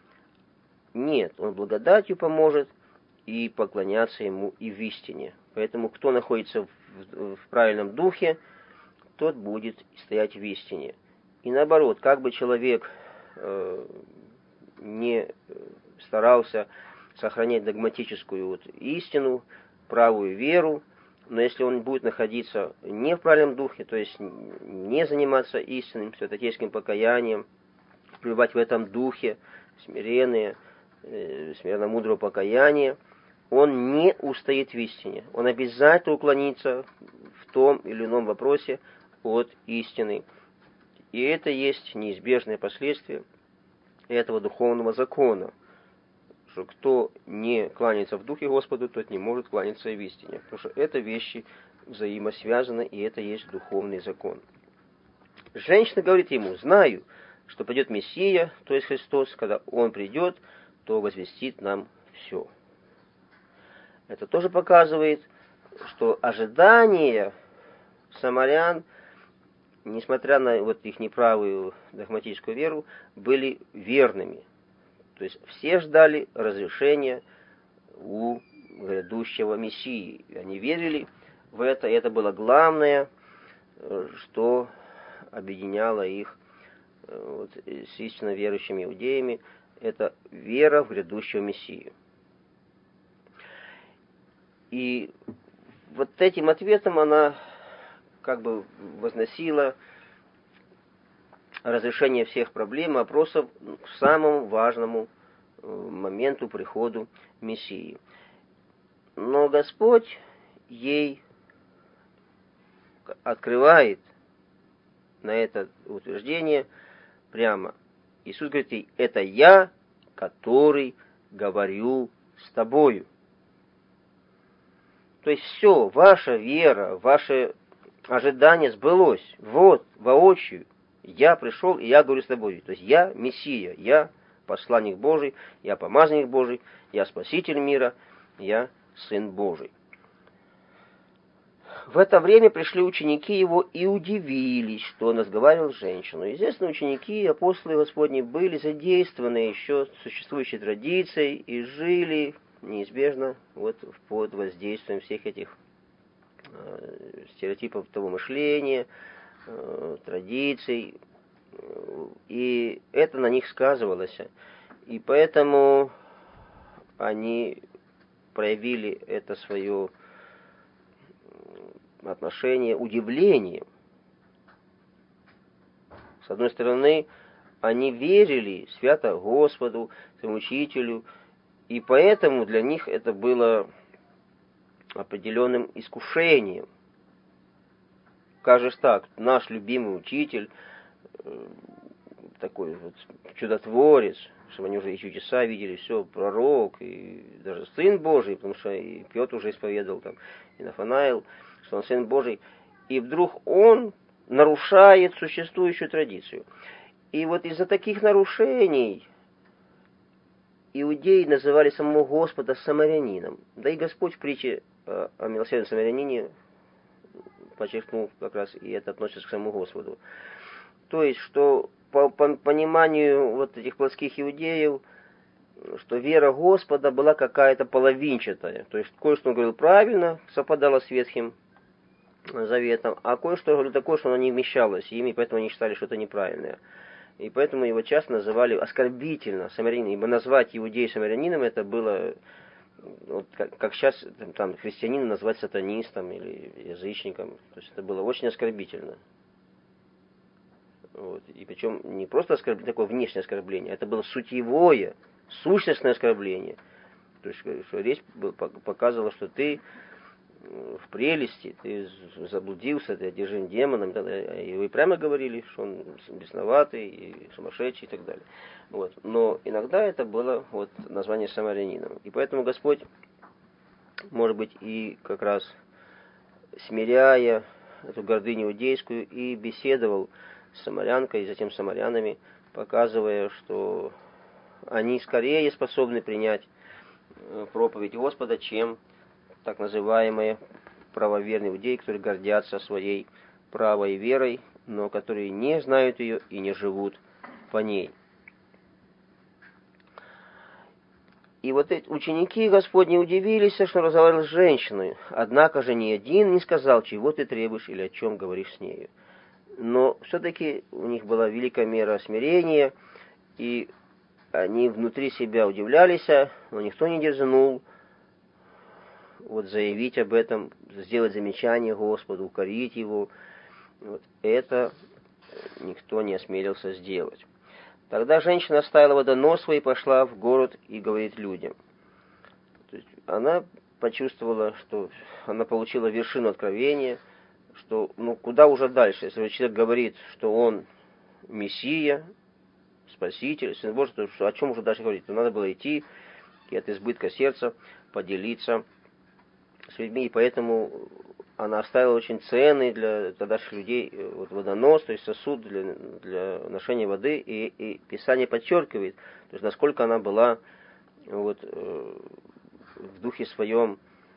Нет, Он благодатью поможет и поклоняться Ему и в истине. Поэтому кто находится в, в, в правильном духе, тот будет стоять в истине. И наоборот, как бы человек э, не старался сохранять догматическую вот истину, правую веру, но если он будет находиться не в правильном духе, то есть не заниматься истинным святотейским покаянием, пребывать в этом духе, смиренные, э, смиренно-мудрого покаяния, он не устоит в истине. Он обязательно уклонится в том или ином вопросе от истины. И это есть неизбежное последствие этого духовного закона, что кто не кланяется в Духе Господу, тот не может кланяться и в истине. Потому что это вещи взаимосвязаны, и это есть духовный закон. Женщина говорит ему: знаю, что придет Мессия, то есть Христос, когда Он придет, то возвестит нам все. Это тоже показывает, что ожидания самарян, несмотря на вот их неправую догматическую веру, были верными. То есть все ждали разрешения у грядущего Мессии. Они верили в это, и это было главное, что объединяло их вот, с истинно верующими иудеями, это вера в грядущего Мессию. И вот этим ответом она как бы возносила разрешения всех проблем и вопросов к самому важному моменту, приходу Мессии. Но Господь ей открывает на это утверждение прямо. Иисус говорит ей: это я, который говорю с тобою. То есть все, ваша вера, ваше ожидание сбылось. Вот, воочию, я пришел, и я говорю с тобой. То есть я Мессия, я посланник Божий, я помазанник Божий, я Спаситель мира, я Сын Божий. В это время пришли ученики его и удивились, что он разговаривал с женщиной. Естественно, ученики, апостолы Господни, были задействованы еще существующей традицией и жили неизбежно вот под воздействием всех этих э, стереотипов того мышления, э, традиций, и это на них сказывалось. И поэтому они проявили это свое отношение удивлением. С одной стороны, они верили свято Господу, своему учителю, и поэтому для них это было определенным искушением. Как же так, наш любимый учитель, такой вот чудотворец, что они уже и чудеса видели, все, пророк, и даже Сын Божий, потому что и Петр уже исповедовал там, и Нафанаил, что он Сын Божий, и вдруг он нарушает существующую традицию. И вот из-за таких нарушений иудеи называли самого Господа самарянином. Да и Господь в притче о милосердном самарянине подчеркнул как раз, и это относится к самому Господу. То есть, что по, по пониманию вот этих плотских иудеев, что вера Господа была какая-то половинчатая. То есть, кое-что он говорил правильно, совпадало с Ветхим Заветом, а кое-что говорил такое, что оно не вмещалось ими, поэтому они считали, что это неправильное. И поэтому его часто называли оскорбительно самарянином, ибо назвать иудея самарянином это было, вот, как, как сейчас там, христианина назвать сатанистом или язычником. То есть это было очень оскорбительно. Вот. И причем не просто оскорбление, такое внешнее оскорбление, это было сутьевое, сущностное оскорбление. То есть, что речь показывала, что ты в прелести, ты заблудился, ты одержим демоном, и вы прямо говорили, что он бесноватый и сумасшедший и так далее. Вот. Но иногда это было вот название самарянином. И поэтому Господь, может быть, и как раз смиряя эту гордыню иудейскую, и беседовал с самарянкой и затем с самарянами, показывая, что они скорее способны принять проповедь Господа, чем так называемые правоверные иудеи, которые гордятся своей правой верой, но которые не знают ее и не живут по ней. И вот эти ученики Господни удивились, что разговаривал с женщиной, однако же ни один не сказал, чего ты требуешь или о чем говоришь с нею. Но все-таки у них была великая мера смирения, и они внутри себя удивлялись, но никто не дерзнул вот заявить об этом, сделать замечание Господу, укорить Его. Вот это никто не осмелился сделать. Тогда женщина оставила водонос и пошла в город и говорит людям. То есть она почувствовала, что она получила вершину откровения, что ну куда уже дальше, если человек говорит, что он Мессия, Спаситель, Сын Божий, то о чем уже дальше говорить? То надо было идти и от избытка сердца поделиться с людьми, и поэтому она оставила очень ценный для тогдашних людей вот, водонос, то есть сосуд для, для ношения воды, и, и Писание подчеркивает, то есть насколько она была вот, в духе своем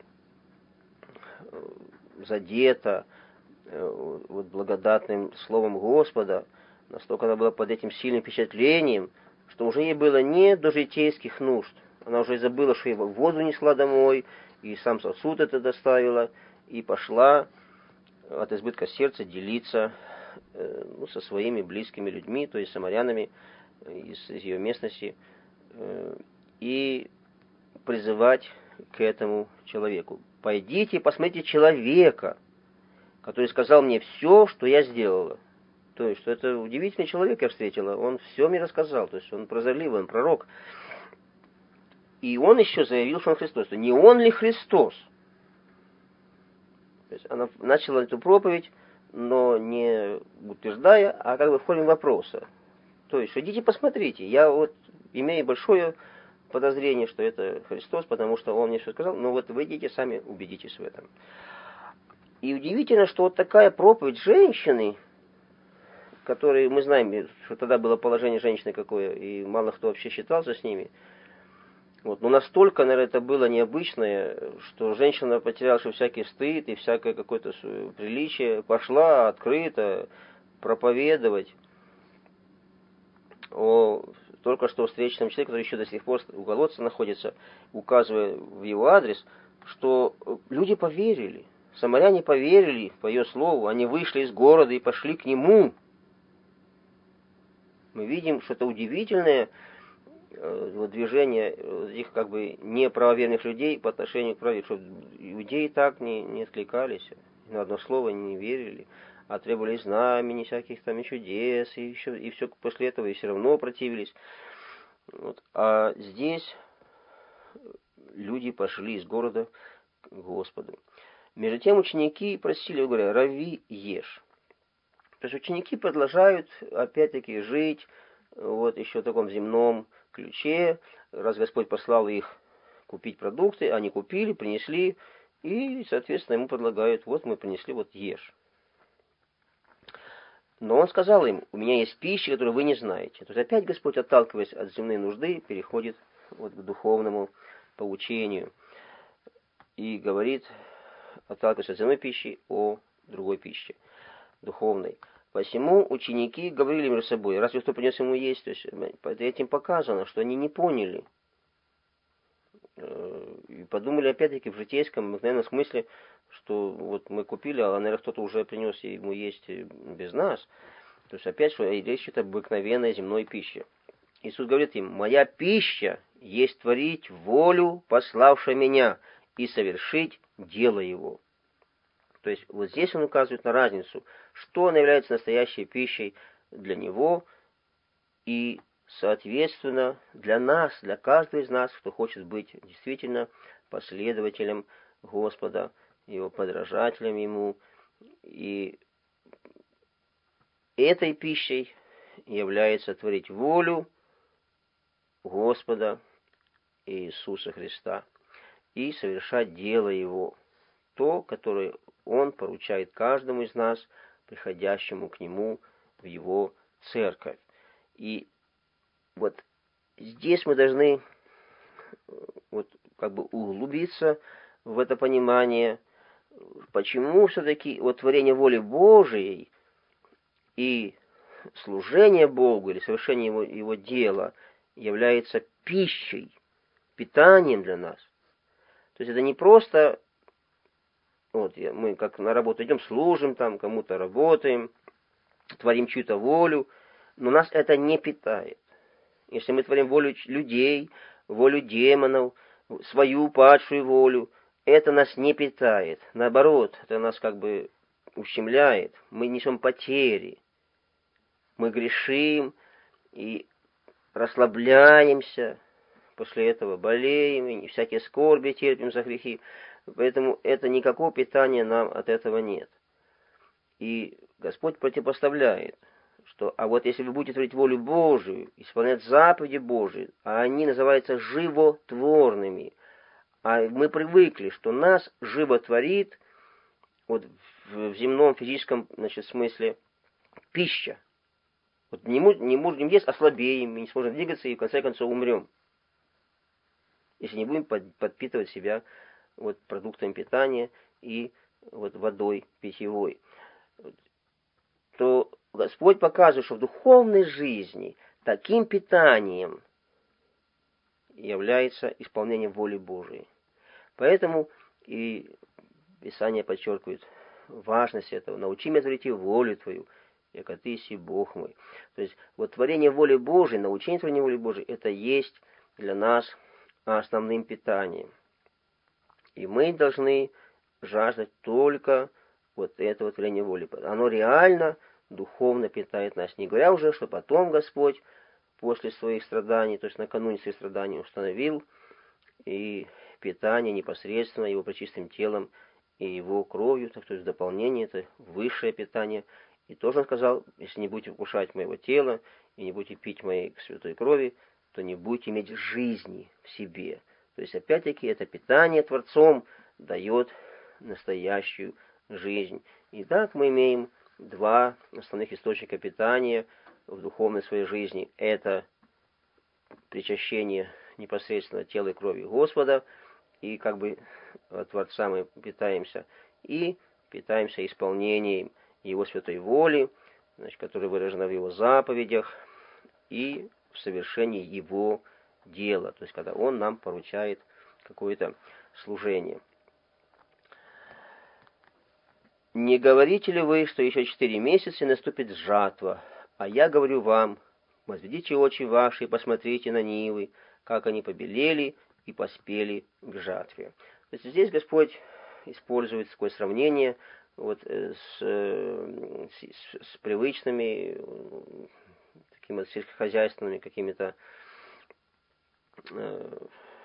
задета вот, благодатным словом Господа, настолько она была под этим сильным впечатлением, что уже ей было не до житейских нужд. Она уже забыла, что его воду несла домой, и сам сосуд это доставила, и пошла от избытка сердца делиться э, ну, со своими близкими людьми, то есть самарянами из, из ее местности, э, и призывать к этому человеку. Пойдите и посмотрите человека, который сказал мне все, что я сделала. То есть, что это удивительный человек я встретила. Он все мне рассказал. То есть, он прозорливый, он пророк. И он еще заявил, что он Христос. Не он ли Христос? То есть, она начала эту проповедь, но не утверждая, а как бы в форме вопроса. То есть, идите посмотрите. Я вот имею большое подозрение, что это Христос, потому что он мне все сказал. Но вот вы идите сами, убедитесь в этом. И удивительно, что вот такая проповедь женщины, которые, мы знаем, что тогда было положение женщины какое, и мало кто вообще считался с ними. Вот. Но настолько, наверное, это было необычное, что женщина, потерявшая всякий стыд и всякое какое-то приличие, пошла открыто проповедовать о только что встреченном человеке, который еще до сих пор у колодца находится, указывая в его адрес, что люди поверили, самаряне поверили по ее слову, они вышли из города и пошли к нему. Мы видим, что это удивительное э, движение этих как бы неправоверных людей по отношению к праве, что иудеи так не, не откликались, на одно слово не верили, а требовали знамений, всяких там и чудес, и, еще, и все после этого, и все равно противились. Вот. А здесь люди пошли из города к Господу. Между тем ученики просили, говоря, «Рави, ешь». То есть ученики продолжают, опять-таки, жить вот еще в таком земном ключе. Раз Господь послал их купить продукты, они купили, принесли, и, соответственно, ему предлагают, вот мы принесли, вот ешь. Но он сказал им, у меня есть пища, которую вы не знаете. То есть опять Господь, отталкиваясь от земной нужды, переходит вот к духовному поучению и говорит, отталкиваясь от земной пищи, о другой пище, духовной. Посему ученики говорили между собой, разве кто принес ему есть? То есть этим показано, что они не поняли. И подумали опять-таки в житейском, обыкновенном смысле, что вот мы купили, а, наверное, кто-то уже принес ему есть без нас. То есть опять, что речь идет об обыкновенной земной пище. Иисус говорит им, «Моя пища есть творить волю, пославшей меня, и совершить дело его». То есть вот здесь он указывает на разницу, что она является настоящей пищей для него и, соответственно, для нас, для каждого из нас, кто хочет быть действительно последователем Господа, его подражателем ему. И этой пищей является творить волю Господа Иисуса Христа и совершать дело Его, то, которое Он поручает каждому из нас, приходящему к Нему в Его церковь. И вот здесь мы должны вот как бы углубиться в это понимание, почему все-таки вот творение воли Божией и служение Богу или совершение Его, его дела является пищей, питанием для нас. То есть это не просто вот мы как на работу идем, служим там, кому-то работаем, творим чью-то волю, но нас это не питает. Если мы творим волю людей, волю демонов, свою падшую волю, это нас не питает. Наоборот, это нас как бы ущемляет. Мы несем потери. Мы грешим и расслабляемся. После этого болеем, и всякие скорби терпим за грехи. Поэтому это никакого питания нам от этого нет. И Господь противопоставляет, что, а вот если вы будете творить волю Божию, исполнять заповеди Божии, а они называются животворными, а мы привыкли, что нас животворит, вот в земном физическом, значит, смысле, пища. Вот не, не можем есть, ослабеем, не сможем двигаться и в конце концов умрем, если не будем подпитывать себя вот продуктами питания и вот водой питьевой. То Господь показывает, что в духовной жизни таким питанием является исполнение воли Божией. Поэтому и Писание подчеркивает важность этого. Научи меня творить волю Твою, яко Ты си Бог мой. То есть вот творение воли Божией, научение творения воли Божией, это есть для нас основным питанием. И мы должны жаждать только вот этого творения воли. Оно реально духовно питает нас. Не говоря уже, что потом Господь после своих страданий, то есть накануне своих страданий, установил и питание непосредственно его пречистым телом и его кровью, то есть дополнение, это высшее питание. И тоже он сказал, если не будете вкушать моего тела и не будете пить моей святой крови, то не будете иметь жизни в себе. То есть, опять-таки, это питание Творцом дает настоящую жизнь. Итак, мы имеем два основных источника питания в духовной своей жизни. Это причащение непосредственно тела и крови Господа, и как бы от Творца мы питаемся, и питаемся исполнением Его святой воли, значит, которая выражена в Его заповедях, и в совершении Его дела, то есть когда Он нам поручает какое-то служение. «Не говорите ли вы, что еще четыре месяца и наступит жатва? А я говорю вам, возведите очи ваши и посмотрите на нивы, как они побелели и поспели к жатве». То есть здесь Господь использует такое сравнение вот, с, с, с привычными такими вот сельскохозяйственными какими-то э,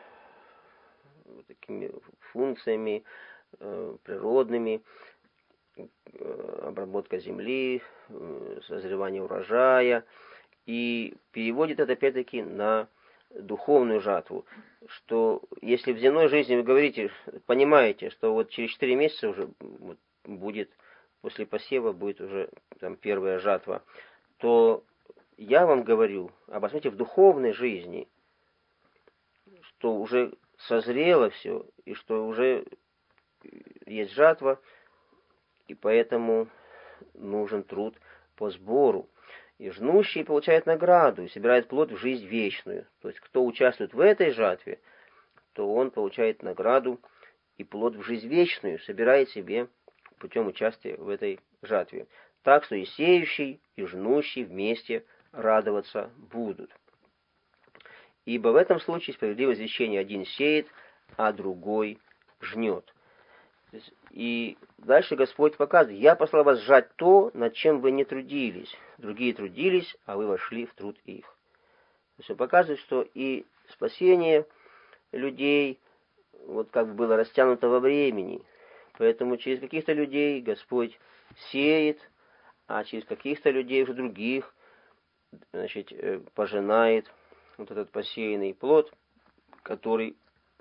такими функциями э, природными, э, обработка земли, э, созревание урожая, и переводит это опять-таки на духовную жатву, что если в земной жизни вы говорите, понимаете, что вот через четыре месяца уже вот, будет, после посева будет уже там первая жатва, то я вам говорю, обосмотрите в духовной жизни, что уже созрело все, и что уже есть жатва, и поэтому нужен труд по сбору. И жнущий получает награду и собирает плод в жизнь вечную. То есть, кто участвует в этой жатве, то он получает награду и плод в жизнь вечную, собирает себе путем участия в этой жатве. Так что и сеющий, и жнущий вместе радоваться будут. Ибо в этом случае справедливое извещение: один сеет, а другой жнет. И дальше Господь показывает: я послал вас жать то, над чем вы не трудились. Другие трудились, а вы вошли в труд их. То есть он показывает, что и спасение людей вот как бы было растянуто во времени. Поэтому через каких-то людей Господь сеет, а через каких-то людей уже других, значит, пожинает вот этот посеянный плод, который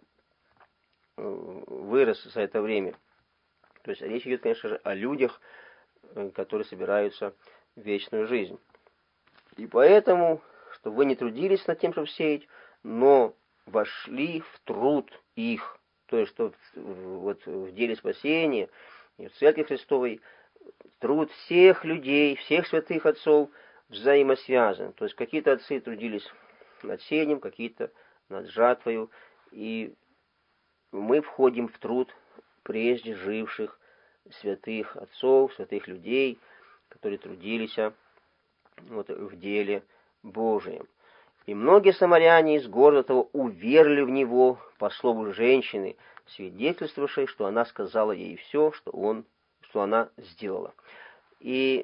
вырос за это время. То есть речь идет, конечно же, о людях, которые собираются в вечную жизнь. И поэтому, чтобы вы не трудились над тем, чтобы сеять, но вошли в труд их. То есть, что вот в деле спасения и в Церкви Христовой труд всех людей, всех святых отцов взаимосвязан. То есть какие-то отцы трудились над сеянием, какие-то над жатвою, и мы входим в труд прежде живших святых отцов, святых людей, которые трудились вот, в деле Божием. И многие самаряне из города того уверовали в него по слову женщины, свидетельствовавшей, что она сказала ей все, что, он, что она сделала. И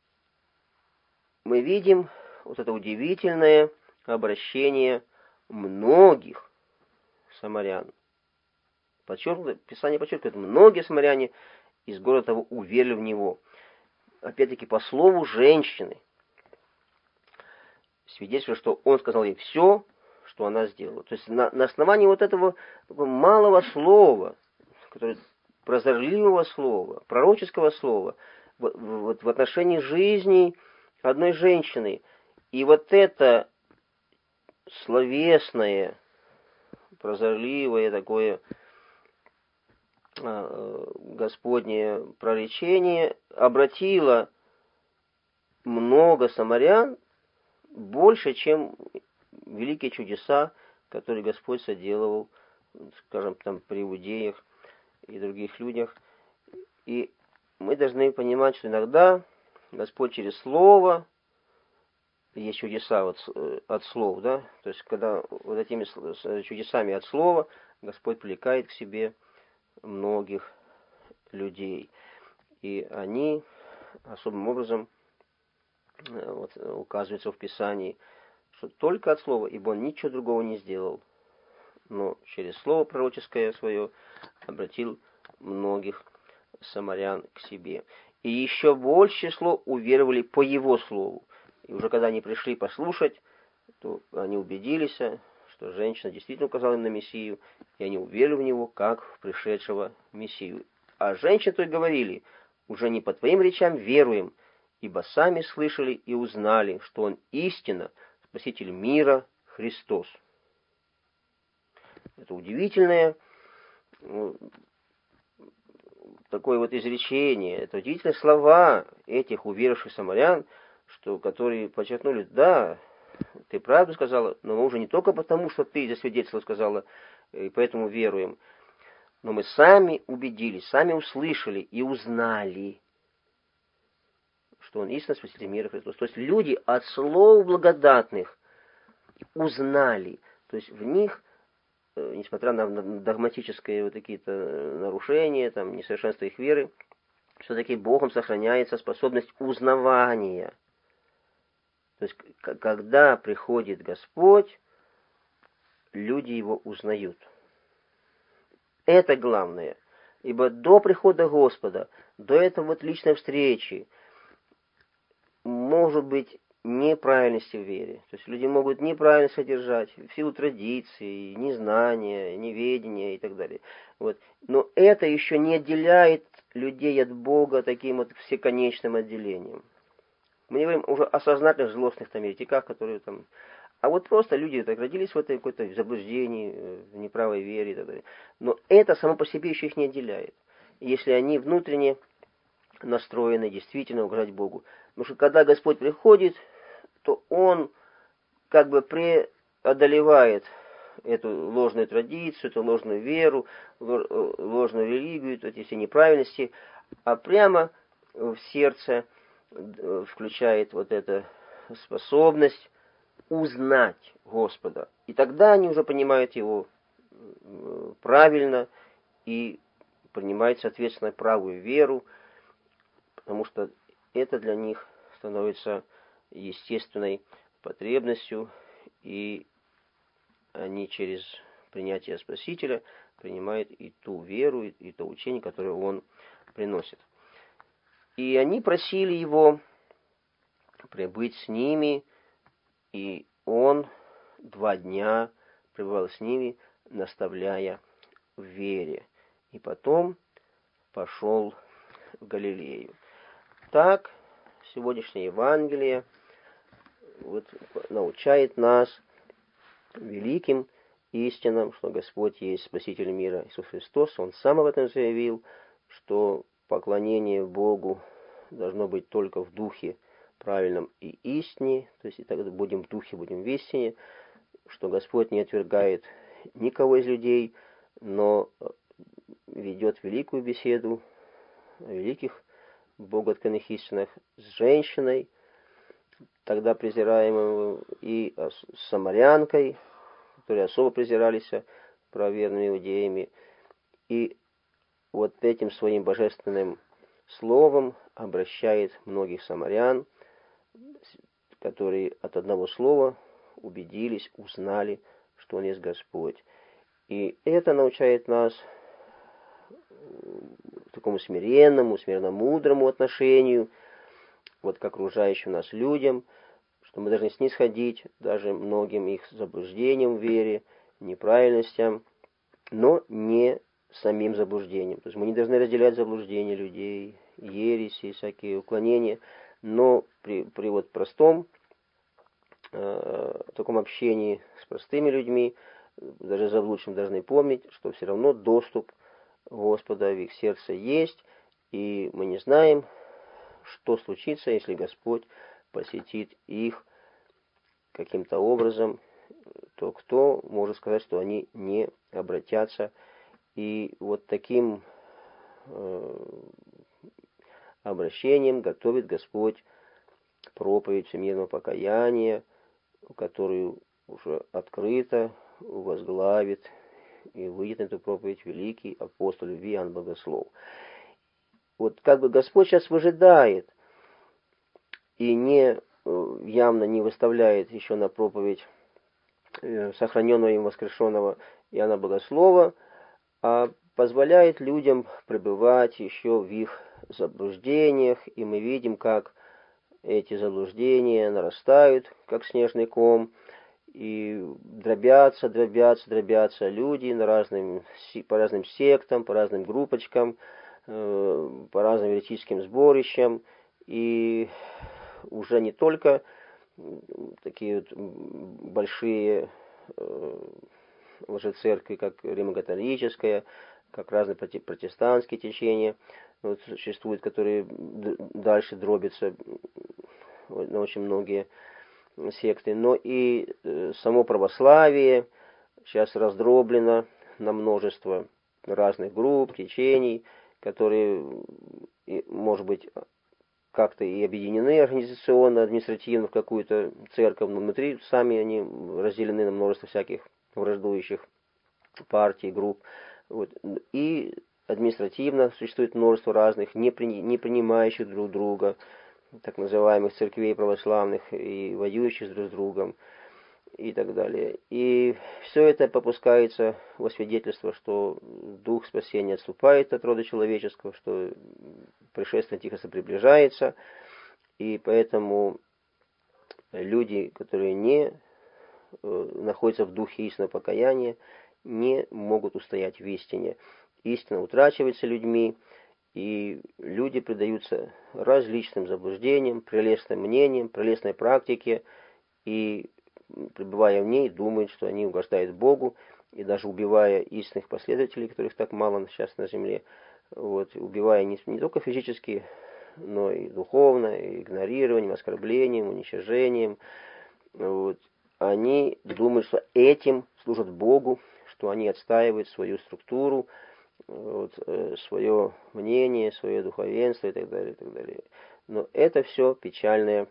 мы видим вот это удивительное обращение многих самарян. Подчеркнуто, Писание подчеркивает, многие самаряне из города того уверовали в него. Опять-таки, по слову женщины, свидетельствует, что он сказал ей все, что она сделала. То есть на, на основании вот этого малого слова, которое, прозорливого слова, пророческого слова, вот, вот в отношении жизни одной женщины, и вот это словесное, прозорливое такое Господнее проречение обратило много самарян, больше, чем великие чудеса, которые Господь соделывал, скажем, там, при иудеях и других людях. И мы должны понимать, что иногда Господь через слово, есть чудеса от, от слов, да, то есть когда вот этими чудесами от слова Господь привлекает к себе многих людей. И они особым образом вот, указывается в Писании, что только от слова, ибо он ничего другого не сделал, но через слово пророческое свое обратил многих самарян к себе. И еще большее число уверовали по его слову. И уже когда они пришли послушать, то они убедились, что женщина действительно указала им на Мессию, и они уверовали в него, как в пришедшего Мессию. А женщины то и говорили: уже не по твоим речам веруем, ибо сами слышали и узнали, что он истинно Спаситель мира Христос. Это удивительное такое вот изречение, это удивительные слова этих уверовавших самарян, что, которые подчеркнули: да, ты правду сказала, но мы уже не только потому, что ты засвидетельствовала, сказала, и поэтому веруем, но мы сами убедились, сами услышали и узнали, что он истинно Спаситель мира Христос. То есть люди от слов благодатных узнали, то есть в них, несмотря на догматические вот какие-то нарушения, там, несовершенство их веры, все-таки Богом сохраняется способность узнавания. То есть, когда приходит Господь, люди его узнают. Это главное. Ибо до прихода Господа, до этой вот личной встречи, может быть неправильности в вере. То есть люди могут неправильно содержать в силу традиций, незнания, неведения и так далее. Вот. Но это еще не отделяет людей от Бога таким вот всеконечным отделением. Мы не говорим уже о сознательных злостных там еретиках, которые там... А вот просто люди так родились в этой какой-то заблуждении, в неправой вере и так далее. Но это само по себе еще их не отделяет. Если они внутренне настроены действительно угождать Богу. Потому что когда Господь приходит, то Он как бы преодолевает эту ложную традицию, эту ложную веру, ложную религию, эти все неправильности, а прямо в сердце включает вот эту способность узнать Господа. И тогда они уже понимают Его правильно и принимают, соответственно, правую веру, потому что это для них становится естественной потребностью, и они через принятие Спасителя принимают и ту веру, и то учение, которое Он приносит. И они просили Его прибыть с ними, и Он два дня пребывал с ними, наставляя в вере. И потом пошел в Галилею. Так, сегодняшнее Евангелие вот, научает нас великим истинам, что Господь есть Спаситель мира Иисус Христос. Он сам об этом заявил, что поклонение Богу должно быть только в духе правильном и истине, то есть и тогда будем в духе, будем в истине, что Господь не отвергает никого из людей, но ведет великую беседу о великих богооткрытых истинах с женщиной, тогда презираемой, и с самарянкой, которые особо презирались правоверными иудеями, и вот этим своим божественным словом обращает многих самарян, которые от одного слова убедились, узнали, что Он есть Господь. И это научает нас такому смиренному, смиренно-мудрому отношению вот к окружающим нас людям, что мы должны снисходить даже многим их заблуждениям в вере, неправильностям, но не самим заблуждением. То есть мы не должны разделять заблуждения людей, ереси, всякие уклонения, но при, при вот простом э, таком общении с простыми людьми, даже заблудшим, должны помнить, что все равно доступ Господа в их сердце есть, и мы не знаем, что случится, если Господь посетит их каким-то образом, то кто может сказать, что они не обратятся. И вот таким э, обращением готовит Господь проповедь всемирного покаяния, которую уже открыто возглавит и выйдет на эту проповедь великий апостол любви Иоанн Богослов. Вот как бы Господь сейчас выжидает и не явно не выставляет еще на проповедь сохраненного им воскрешенного Иоанна Богослова, а позволяет людям пребывать еще в их заблуждениях, и мы видим, как эти заблуждения нарастают, как снежный ком, и дробятся, дробятся, дробятся люди на разным, по разным сектам, по разным группочкам, по разным еретическим сборищам, и уже не только такие вот большие лжецеркви, как Римо-католическая, как разные протестантские течения вот, существуют, которые дальше дробятся на очень многие секты. Но и само православие сейчас раздроблено на множество разных групп, течений, которые, может быть, как-то и объединены организационно, административно в какую-то церковь, но внутри сами они разделены на множество всяких враждующих партий, групп. Вот. И административно существует множество разных, не, при, не принимающих друг друга, так называемых церквей православных, и воюющих друг с другом, и так далее. И все это попускается во свидетельство, что дух спасения отступает от рода человеческого, что пришествие Антихриста приближается, и поэтому люди, которые не находятся в духе истинного покаяния, не могут устоять в истине. Истина утрачивается людьми, и люди предаются различным заблуждениям, прелестным мнениям, прелестной практике, и, пребывая в ней, думают, что они угождают Богу, и даже убивая истинных последователей, которых так мало сейчас на земле, вот, убивая не, не только физически, но и духовно, и игнорированием, оскорблением, уничтожением, вот, они думают, что этим служат Богу, что они отстаивают свою структуру, вот, свое мнение, свое духовенство и так далее, и так далее. Но это все печальные,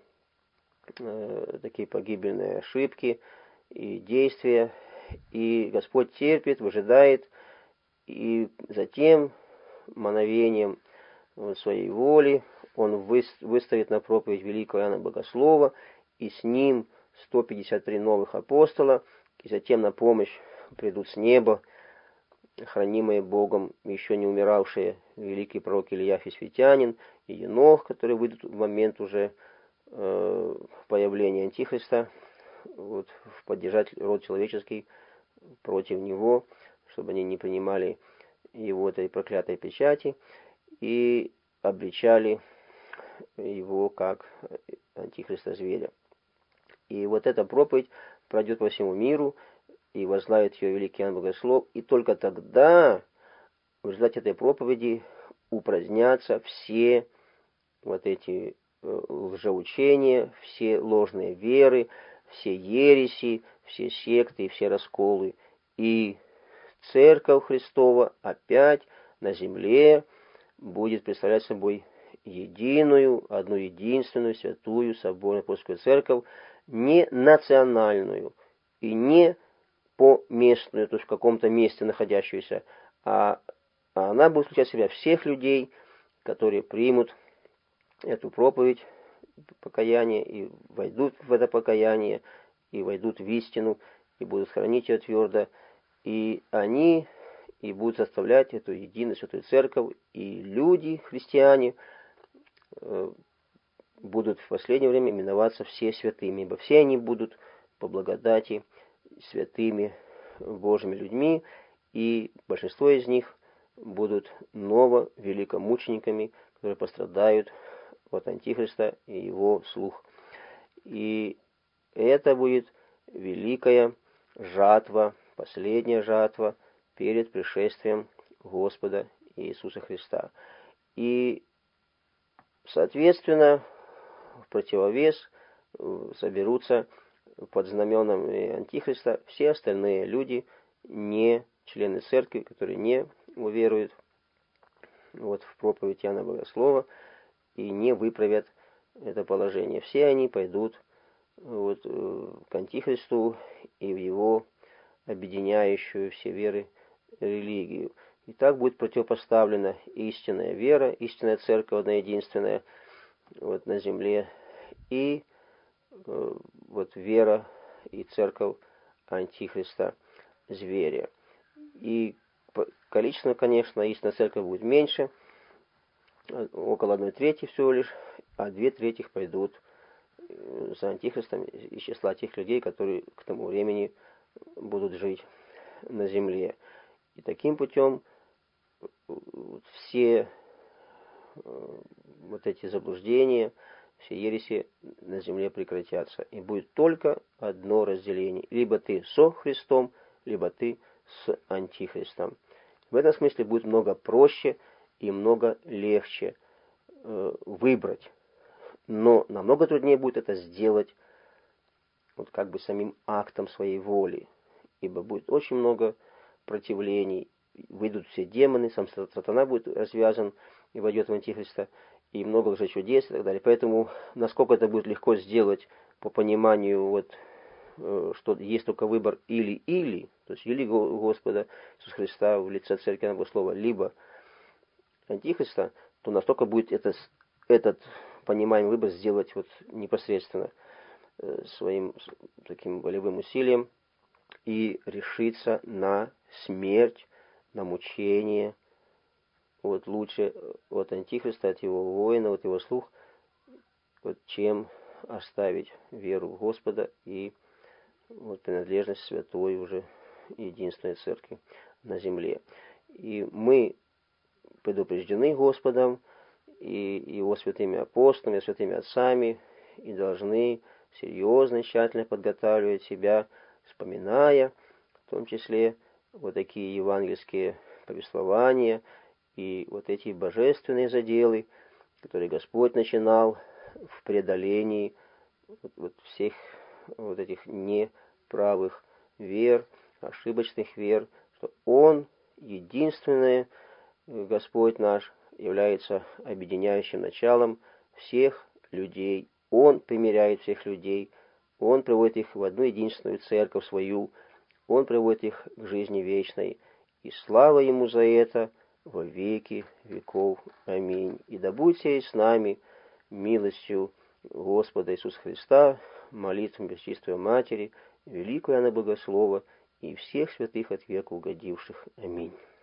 э, такие погибельные ошибки и действия, и Господь терпит, выжидает, и затем мановением вот, своей воли Он выставит на проповедь великого Иоанна Богослова, и с ним сто пятьдесят три новых апостола, и затем на помощь придут с неба хранимые Богом, еще не умиравшие великий пророк Илья Фисвитянин и Енох, которые выйдут в момент уже э, появления Антихриста, вот, поддержать род человеческий против него, чтобы они не принимали его этой проклятой печати и обличали его как Антихриста зверя. И вот эта проповедь пройдет по всему миру, и возглавит ее великий Иоанн Богослов, и только тогда в результате этой проповеди упразднятся все вот эти лжеучения, все ложные веры, все ереси, все секты и все расколы. И Церковь Христова опять на земле будет представлять собой единую, одну единственную, святую, соборную апостольскую церковь, не национальную и не поместную, то есть в каком-то месте находящуюся, а, а она будет включать в себя всех людей, которые примут эту проповедь покаяния и войдут в это покаяние, и войдут в истину, и будут хранить ее твердо, и они и будут составлять эту единую святую церковь, и люди, христиане, будут в последнее время именоваться все святыми, ибо все они будут по благодати святыми Божьими людьми, и большинство из них будут ново-великомучениками, которые пострадают от Антихриста и его слух. И это будет великая жатва, последняя жатва перед пришествием Господа Иисуса Христа. И, соответственно, в противовес соберутся под знаменом Антихриста все остальные люди, не члены церкви, которые не уверуют вот, в проповедь Иоанна Богослова и не выправят это положение. Все они пойдут вот, к Антихристу и в его объединяющую все веры религию. И так будет противопоставлена истинная вера, истинная церковь, одна единственная вот, на земле, и э, вот вера и церковь Антихриста зверя. И количественно, конечно, истинная церковь будет меньше, около одной трети всего лишь, а две трети пойдут за Антихристом из числа тех людей, которые к тому времени будут жить на земле. И таким путем все вот эти заблуждения, все ереси на земле прекратятся. И будет только одно разделение. Либо ты со Христом, либо ты с Антихристом. В этом смысле будет много проще и много легче э, выбрать. Но намного труднее будет это сделать вот как бы самим актом своей воли. Ибо будет очень много противлений. Выйдут все демоны, сам сатана будет развязан и войдет в Антихриста, и много лжечудес и так далее. Поэтому, насколько это будет легко сделать по пониманию, вот, что есть только выбор или-или, то есть или Господа Иисуса Христа в лице Церкви Богослова, либо Антихриста, то настолько будет это, этот понимаемый выбор сделать вот непосредственно своим таким волевым усилием и решиться на смерть, на мучение. Вот лучше от Антихриста, от его воина, от его слух, вот, чем оставить веру в Господа и вот, принадлежность святой уже единственной церкви на земле. И мы предупреждены Господом и его святыми апостолами, святыми отцами, и должны серьезно и тщательно подготавливать себя, вспоминая в том числе вот такие евангельские повествования и вот эти божественные заделы, которые Господь начинал в преодолении вот, вот всех вот этих неправых вер, ошибочных вер, что Он, единственный Господь наш, является объединяющим началом всех людей. Он примиряет всех людей, Он приводит их в одну единственную церковь свою, Он приводит их к жизни вечной. И слава Ему за это во веки веков. Аминь. И да будет сей с нами милостью Господа Иисуса Христа, молитвам Пречистой Матери, великую Иоанна Богослова и всех святых от века угодивших. Аминь.